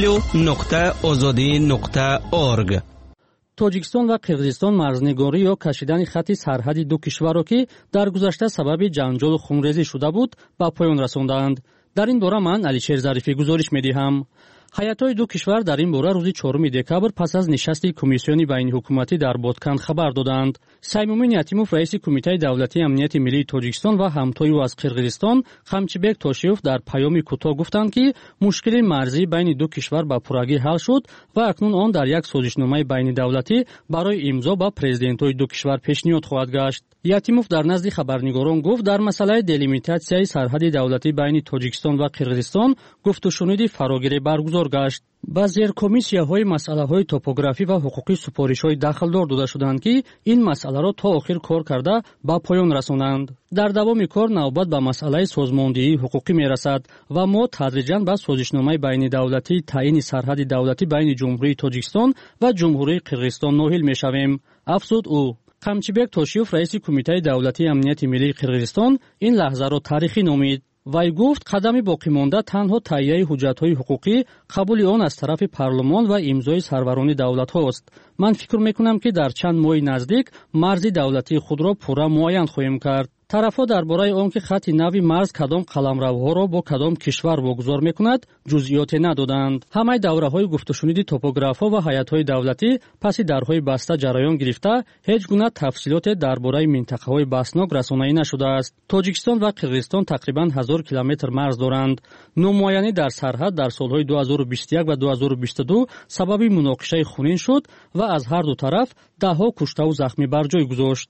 www.azadi.org. тоҷикистон ва қирғизистон марзнигорӣ ё кашидани хатти сарҳади ду кишварро ки дар гузашта сабаби ҷанҷолу хунрезӣ шуда буд ба поён расонданд. дар ин бора ман алишер зарифӣ гузориш медиҳам. ҳаятҳои ду кишвар дар ин бора рӯзи 4 декабр пас аз нишасти комиссиони байниҳукуматӣ дар Боткан хабар доданд. Саймумин Ятимов раиси Кумитаи давлатии амнияти миллии Тоҷикистон ва ҳамтои ӯ аз Қирғизистон Хамчибек Тошиёв дар паёми кӯтоҳ гуфтанд ки мушкили марзӣ байни ду кишвар ба пуррагӣ ҳал шуд ва акнун он дар як созишномаи байнидавлатӣ барои имзо ба президентҳои ду кишвар пешниҳод хоҳад гашт. Ятимов дар назди хабарнигорон гуфт дар масъалаи делимитатсияи сарҳади давлатӣ байни Тоҷикистон ва Қирғизистон гуфтушунуди фарогирӣ баргузор гашт. ба зеркомиссияҳои масъалаҳои топографӣ ва ҳуқуқи супоришҳои дахлдор дода шуданд ки ин масъаларо то охир кор карда ба поён расонанд. дар давоми кор навбат ба масъалаи созмондиҳии ҳуқуқӣ мерасад ва мо тадриҷан ба созишномаи байнидавлатии таъини сарҳади давлатӣ байни ҷумҳурии Тоҷикистон ва ҷумҳурии Қирғизистон ноҳил мешавем, афзуд ӯ. Хамчибек Тошиёв раиси Кумитаи давлатии амнияти миллии Қирғизистон ин лаҳзаро таърихӣ номид. вай гуфт қадами боқимонда танҳо таҳияи ҳуҷҷатҳои ҳуқуқӣ қабули он аз тарафи парлумон ва имзои сарварони давлатҳост. ман фикр мекунам ки дар чанд моҳи наздик марзи давлатии худро пурра муайян хоҳем кард. тарафҳо дар бораи он ки хатти нави марз кадом қаламравҳоро бо кадом кишвар вогузор мекунад ҷузъиёте надоданд. ҳамаи давраҳои гуфтушуниди топографҳо ва ҳаятҳои давлатӣ паси дарҳои баста ҷараён гирифта ҳеҷ гуна тафсилоте дар бораи минтақаҳои баҳснок расонӣ нашудааст. Тоҷикистон ва Қирғизистон тақрибан 1000 километр марз доранд. номуайянӣ дар сарҳад дар солҳои 2021 ва 2022 сабаби муноқишаи хунин шуд ва аз ҳарду тараф даҳҳо куштаву захмӣ бар ҷой гузошт.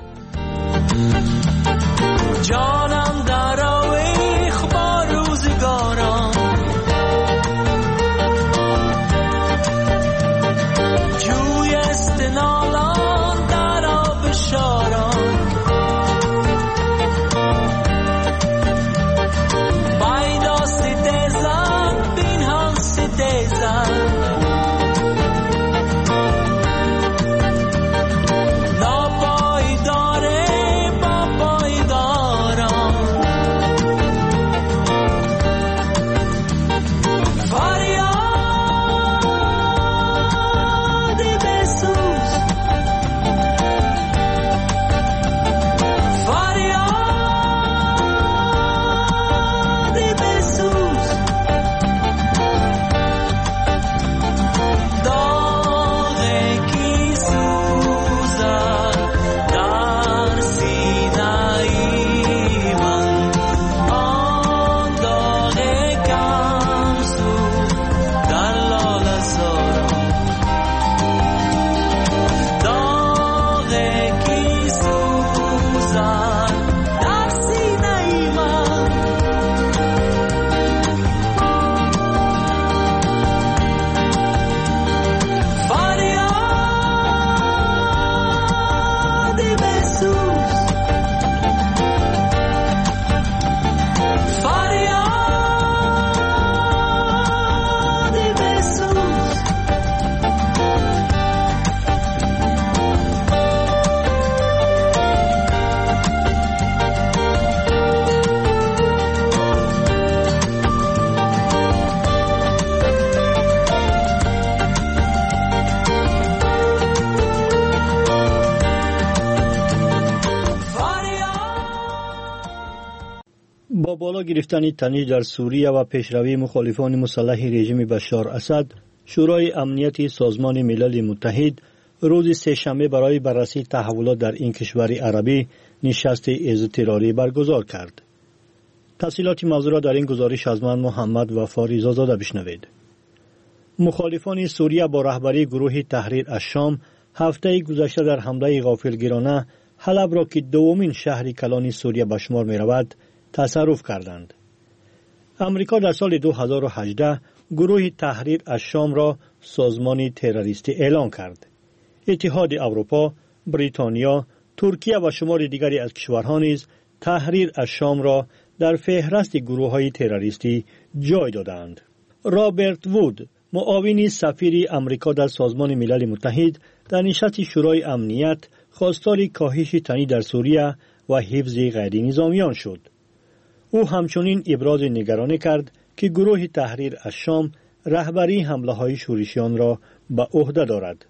جانم در آویخ با روزگاران جوی استنالان در آب شاران بایدا ستیزن بین هم ستیزن ناپایداره با پایداران بالا گرفتن تنش در سوریه و پیشروی مخالفان مسلح رژیم بشار اسد، شورای امنیت سازمان ملل متحد روز سه‌شنبه برای بررسی تحولات در این کشور عربی نشست اضطراری برگزار کرد. تفصیلات موضوع را در این گزارش از من محمد وفاری زاده بشنوید. مخالفان سوریه با رهبری گروه تحریر الشام هفته گذشته در حمله غافلگیرانه حلب را که دومین شهر کلان سوریه به شمار می رود تصرف کردند. امریکا در سال 2018 گروه تحریر الشام را سازمان تروریستی اعلام کرد. اتحاد اروپا، بریتانیا، ترکیه و شمار دیگری از کشورها نیز تحریر الشام را در فهرست گروه‌های تروریستی جای دادند. رابرت وود، معاون سفیر امریکا در سازمان ملل متحد، در نشست شورای امنیت خواستار کاهش تنش در سوریه و حفظ غیر نظامیان شد. او همچنین ابراز نگرانی کرد که گروه تحریر الشام رهبری حمله‌های شورشیان را به عهده دارد.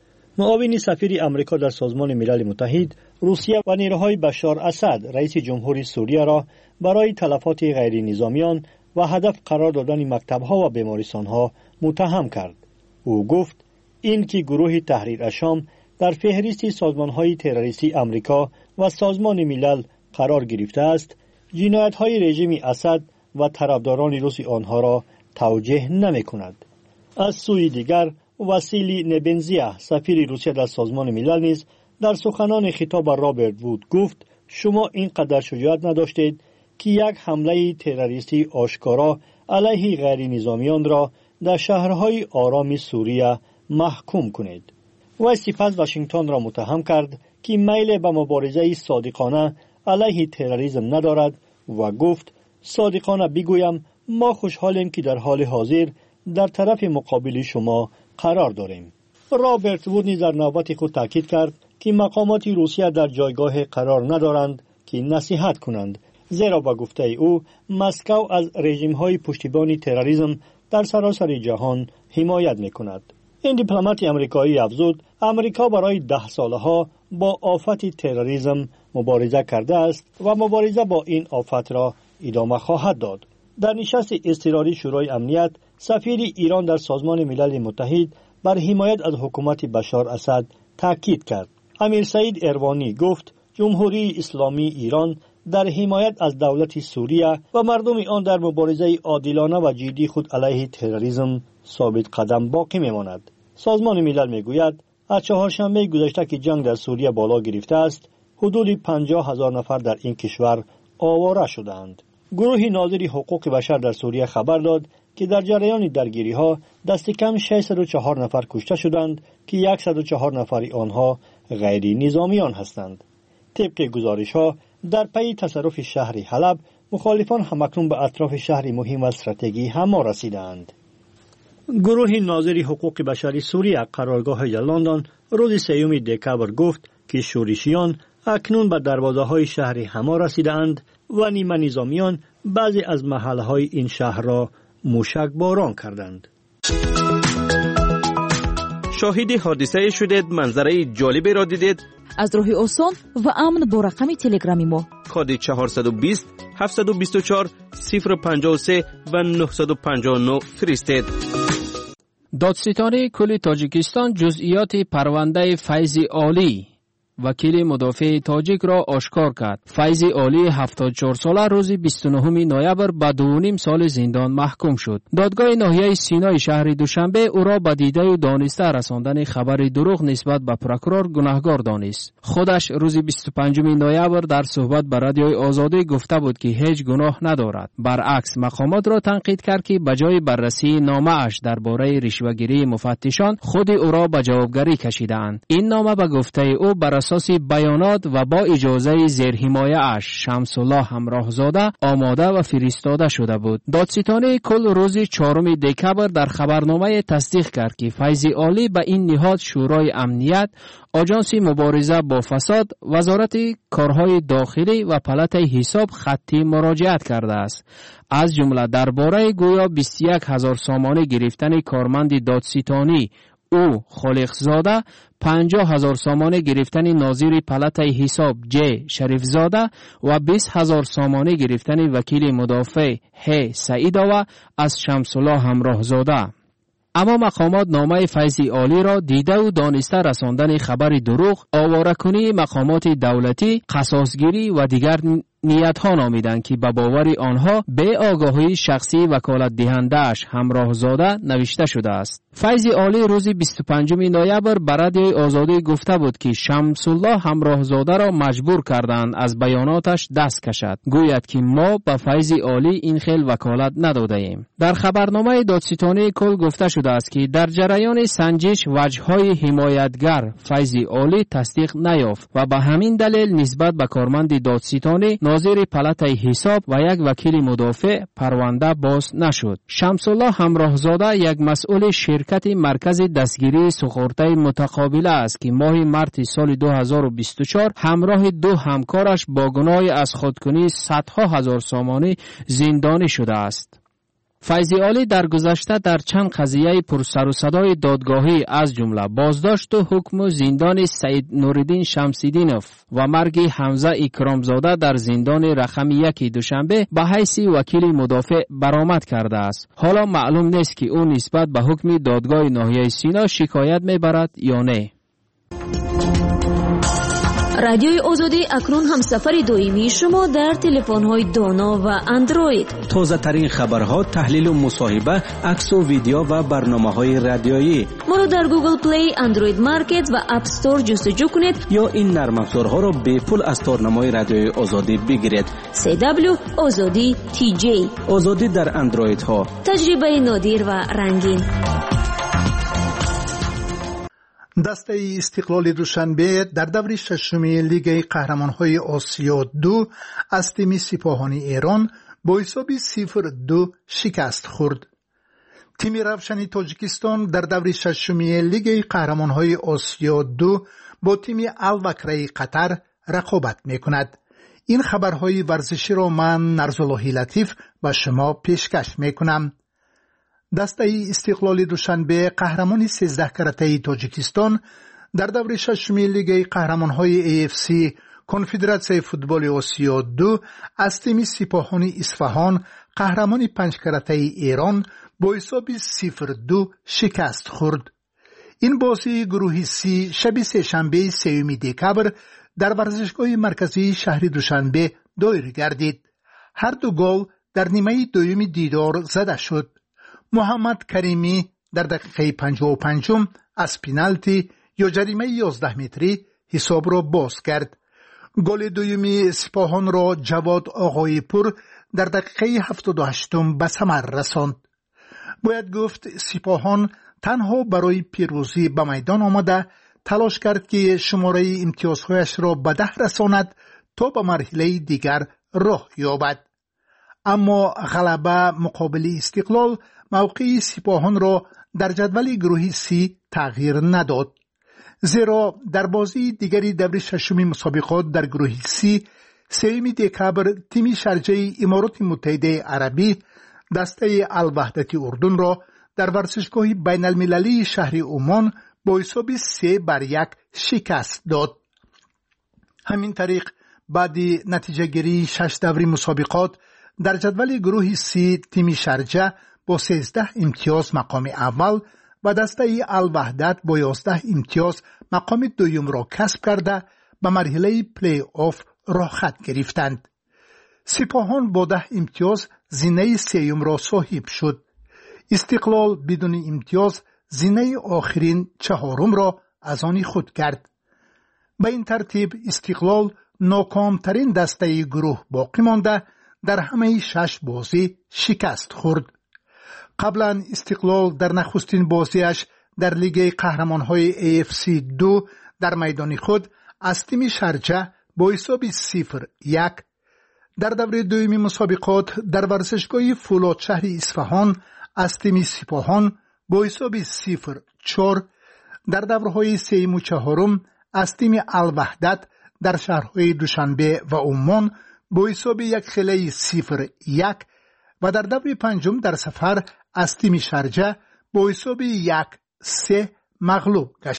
معاون سفیر امریکا در سازمان ملل متحد، روسیه و نیروهای بشار اسد رئیس جمهوری سوریه را برای تلفات غیر نظامیان و هدف قرار دادن مکتب‌ها و بیمارستان‌ها متهم کرد. او گفت این که گروه تحریر الشام در فهرست سازمان‌های تروریستی امریکا و سازمان ملل قرار گرفته است، جنایت‌های رژیم اسد و طرفداران روسی آنها را توجیه نمی‌کند. از سوی دیگر واسیلی نبنزیا، سفیر روسیه در سازمان ملل نیز در سخنان خطاب به رابرت وود گفت شما اینقدر شجاعت نداشتید که یک حمله تروریستی آشکارا علیه غیر نظامیان را در شهرهای آرام سوریه محکوم کنید. و سپس واشنگتن را متهم کرد که میل به مبارزه صادقانه علیه تروریسم ندارد و گفت صادقانه بگویم ما خوشحالیم که در حال حاضر در طرف مقابل شما قرار داریم. رابرت وود نیز در نوبت خود تاکید کرد که مقامات روسیه در جایگاه قرار ندارند که نصیحت کنند، زیرا با گفته او مسکو از رژیم‌های پشتیبان تروریسم در سراسر جهان حمایت می‌کند. این دیپلمات آمریکایی افزود امریکا برای 10 سالها با آفت تروریسم مبارزه کرده است و مبارزه با این آفت را ادامه خواهد داد. در نشست اضطراری شورای امنیت، سفیر ایران در سازمان ملل متحد بر حمایت از حکومت بشار اسد تاکید کرد. امیر سعید اروانی گفت جمهوری اسلامی ایران در حمایت از دولت سوریه و مردم آن در مبارزه عادلانه و جدی خود علیه تروریسم ثابت قدم باقی میماند. سازمان ملل میگوید از چهارشنبه گذشته که جنگ در سوریه بالا گرفته است، حدود 50,000 نفر در این کشور آواره شدند. گروه ناظر حقوق بشر در سوریه خبر داد که در جریان درگیری‌ها دست کم 604 نفر کشته شدند که 104 نفر آنها غیر نظامیان هستند. طبق گزارش‌ها در پی تصرف شهر حلب، مخالفان همکنون به اطراف شهر مهم و استراتژیکی حما رسیدند. گروه ناظر حقوق بشری سوریه قرارگاه لندن روز 3 دکبر گفت که شورشیان اکنون به دروازه‌های شهر حما رسیدند و نیمه نظامیان بعضی از محله‌های این شهر را موشک باران کردند. شاهد حادثه شدید، منظره جالبی را دیدید؟ از راه آسان و امن با رقم تلگرامی ما کد 420 724 053 و 959 فرستید. دادستانی کل تاجیکستان جزئیات پرونده فیض عالی وکیل مدافع تاجیک را آشکار کرد. فیض عالی 74 ساله روز 29 نوامبر به 2.5 سال زندان محکوم شد. دادگاه ناحیه سینای شهر دوشنبه او را به دیده و دانسته رساندن خبر دروغ نسبت به پروکورور گناهکار دانست. خودش روز 25 نوامبر در صحبت به رادیوی آزادی گفته بود که هیچ گناه ندارد. برعکس مقامات را تنقید کرد که به جای بررسی نامه اش درباره رشوه‌گیری مفتشان، خود او را به جوابگری کشیدند. این نامه به گفته او بر اساس بیانات و با اجازه زیرحمایه اش شمس الله همراهزاده آماده و فرستاده شده بود. دادستانی کل روز 4 دکبر در خبرنامه تصدیق کرد که فیض عالی به این نهاد شورای امنیت، آژانس مبارزه با فساد، وزارت کارهای داخلی و پلات حساب خطی مراجعت کرده است. از جمله درباره گویا 21,000 سامانه گرفتن کارمند دادستانی، او خالقزاده 50,000 سامانه گرفتن ناظر پلات حساب جه شریفزاده و 20,000 سامانه گرفتن وکیل مدافع ه سعیدا و از شمس الله همراهزاده. اما مقامات نامه فیض عالی را دیده و دانسته رساندن خبر دروغ، آواره‌کنی مقامات دولتی، قصاصگیری و دیگر نیت‌ها نامیدند که به باور آنها به آگاهی شخصی وکالت دهنده‌اش همراهزاده نوشته شده است. فیض عالی روز 25 نوامبر به رادیوی آزادی گفته بود که شمس الله همراهزاده را مجبور کردند از بیاناتش دست کشد. گوید که ما به فیض عالی این خیل وکالت نداده ایم. در خبرنامه دادستانی کل گفته شده است که در جریان سنجش وجه‌های حمایتگر فیض عالی تصدیق نیافت و به همین دلیل نسبت به کارمند دادستانی ناظر پلات حساب و یک وکیل مدافع پرونده باز نشد. شمس الله همراهزاده یک مسئول شرکت مرکز دستگیری سخورته متقابله است که ماه مارس سال 2024 همراه دو همکارش با گناه از خودکنی صدها هزار سامانه زندانی شده است. فیض عالی در گذشته در چند قضیه پر سر و صدای دادگاهی از جمله بازداشت و حکم زندان سید نوردین شمس‌الدینوف و مرگ حمزه اکرامزاده در زندان رقم 1 دوشنبه به حیث وکیل مدافع برآمد کرده است. حالا معلوم نیست که او نسبت به حکم دادگاه ناحیه سینا شکایت میبرد یا نه. رادیوی آزادی اکنون همسفر دائمی شما در تلفن‌های دانا و اندروید. تازه ترین خبرها، تحلیل و مصاحبه، عکس و ویدیو و برنامه‌های رادیویی. ما رو در گوگل پلی، اندروید مارکت و اپ استور جستجو کنید یا این نرم افزارها را به پول از تارنمای رادیوی آزادی بگیرید. CW آزادی TJ. آزادی در اندروید ها. تجربه نادر و رنگین. دسته استقلال دوشنبه در دور ششم لیگ قهرمان‌های آسیا 2 از تیم سپاهانی ایران با حساب 0-2 شکست خورد. تیم روشنی تاجیکستان در دور ششم لیگ قهرمان‌های آسیا 2 با تیم الوکره قطر رقابت می‌کند. این خبرهای ورزشی را من نرزاللهی لطیف به شما پیشکش می‌کنم. دسته استقلال دوشنبه قهرمان 13 کرته تاجیکستان در دور ششم لیگ قهرمان‌های AFC کنفدراسیون فوتبال آسیا 2 از تیم سپاهانی اصفهان قهرمان 5 کرته ایران با حساب 0-2 شکست خورد. این بازی گروه C شب سه‌شنبه 3 دکبر در ورزشگاه مرکزی شهر دوشنبه دایر گردید. هر دو گل در نیمه دوم دیدار زده شد. محمد کریمی در دقیقه 55 از پنالتی یا جریمه 11 متری حساب را باز کرد. گل دومی سپاهان را جواد آقای پور در دقیقه 78 به ثمر رساند. باید گفت سپاهان تنها برای پیروزی به میدان آمده تلاش کرد که شماره امتیازهایش را به 10 رساند تا به مرحله دیگر راه یابد. اما غلبه مقابل استقلال موقع سپاهان را در جدول گروه C تغییر نداد. زیرا در بازی دیگری دور ششم مسابقات در گروه C 3 دکبر تیم شارجه امارات متحده عربی دسته الوحدت اردن را در ورزشگاه بین المللی شهر عمان با حساب 3-1 شکست داد. همین طریق بعد نتیجه گیری 6 دور مسابقات در جدول گروه C تیم شارجه با 13 امتیاز مقام اول و دسته الوحدت با 11 امتیاز مقام دوم را کسب کرده به مرحله پلی آف راه خط گرفتند. سپاهان با 10 امتیاز زینه سوم را صاحب شد. استقلال بدون امتیاز زینه آخرین چهارم را از آن خود کرد. به این ترتیب استقلال ناکامترین دسته گروه باقی مانده در همه 6 بازی شکست خورد. قبلا استقلال در نخستین بازیش در لیگ قهرمان‌های AFC 2 در میدان خود از تیم شارجه با حساب 0-1 در دوره دوم مسابقات در ورزشگاه فولاد شهر اصفهان از تیم سپاهان با حساب 0-4 در دورهای سوم و چهارم از تیم الوحدت در شهرهای دوشنبه و عمان با حساب 1-0 و در دور پنجم در سفر از تیم شارجه با حساب 1-3 مغلوب گشت.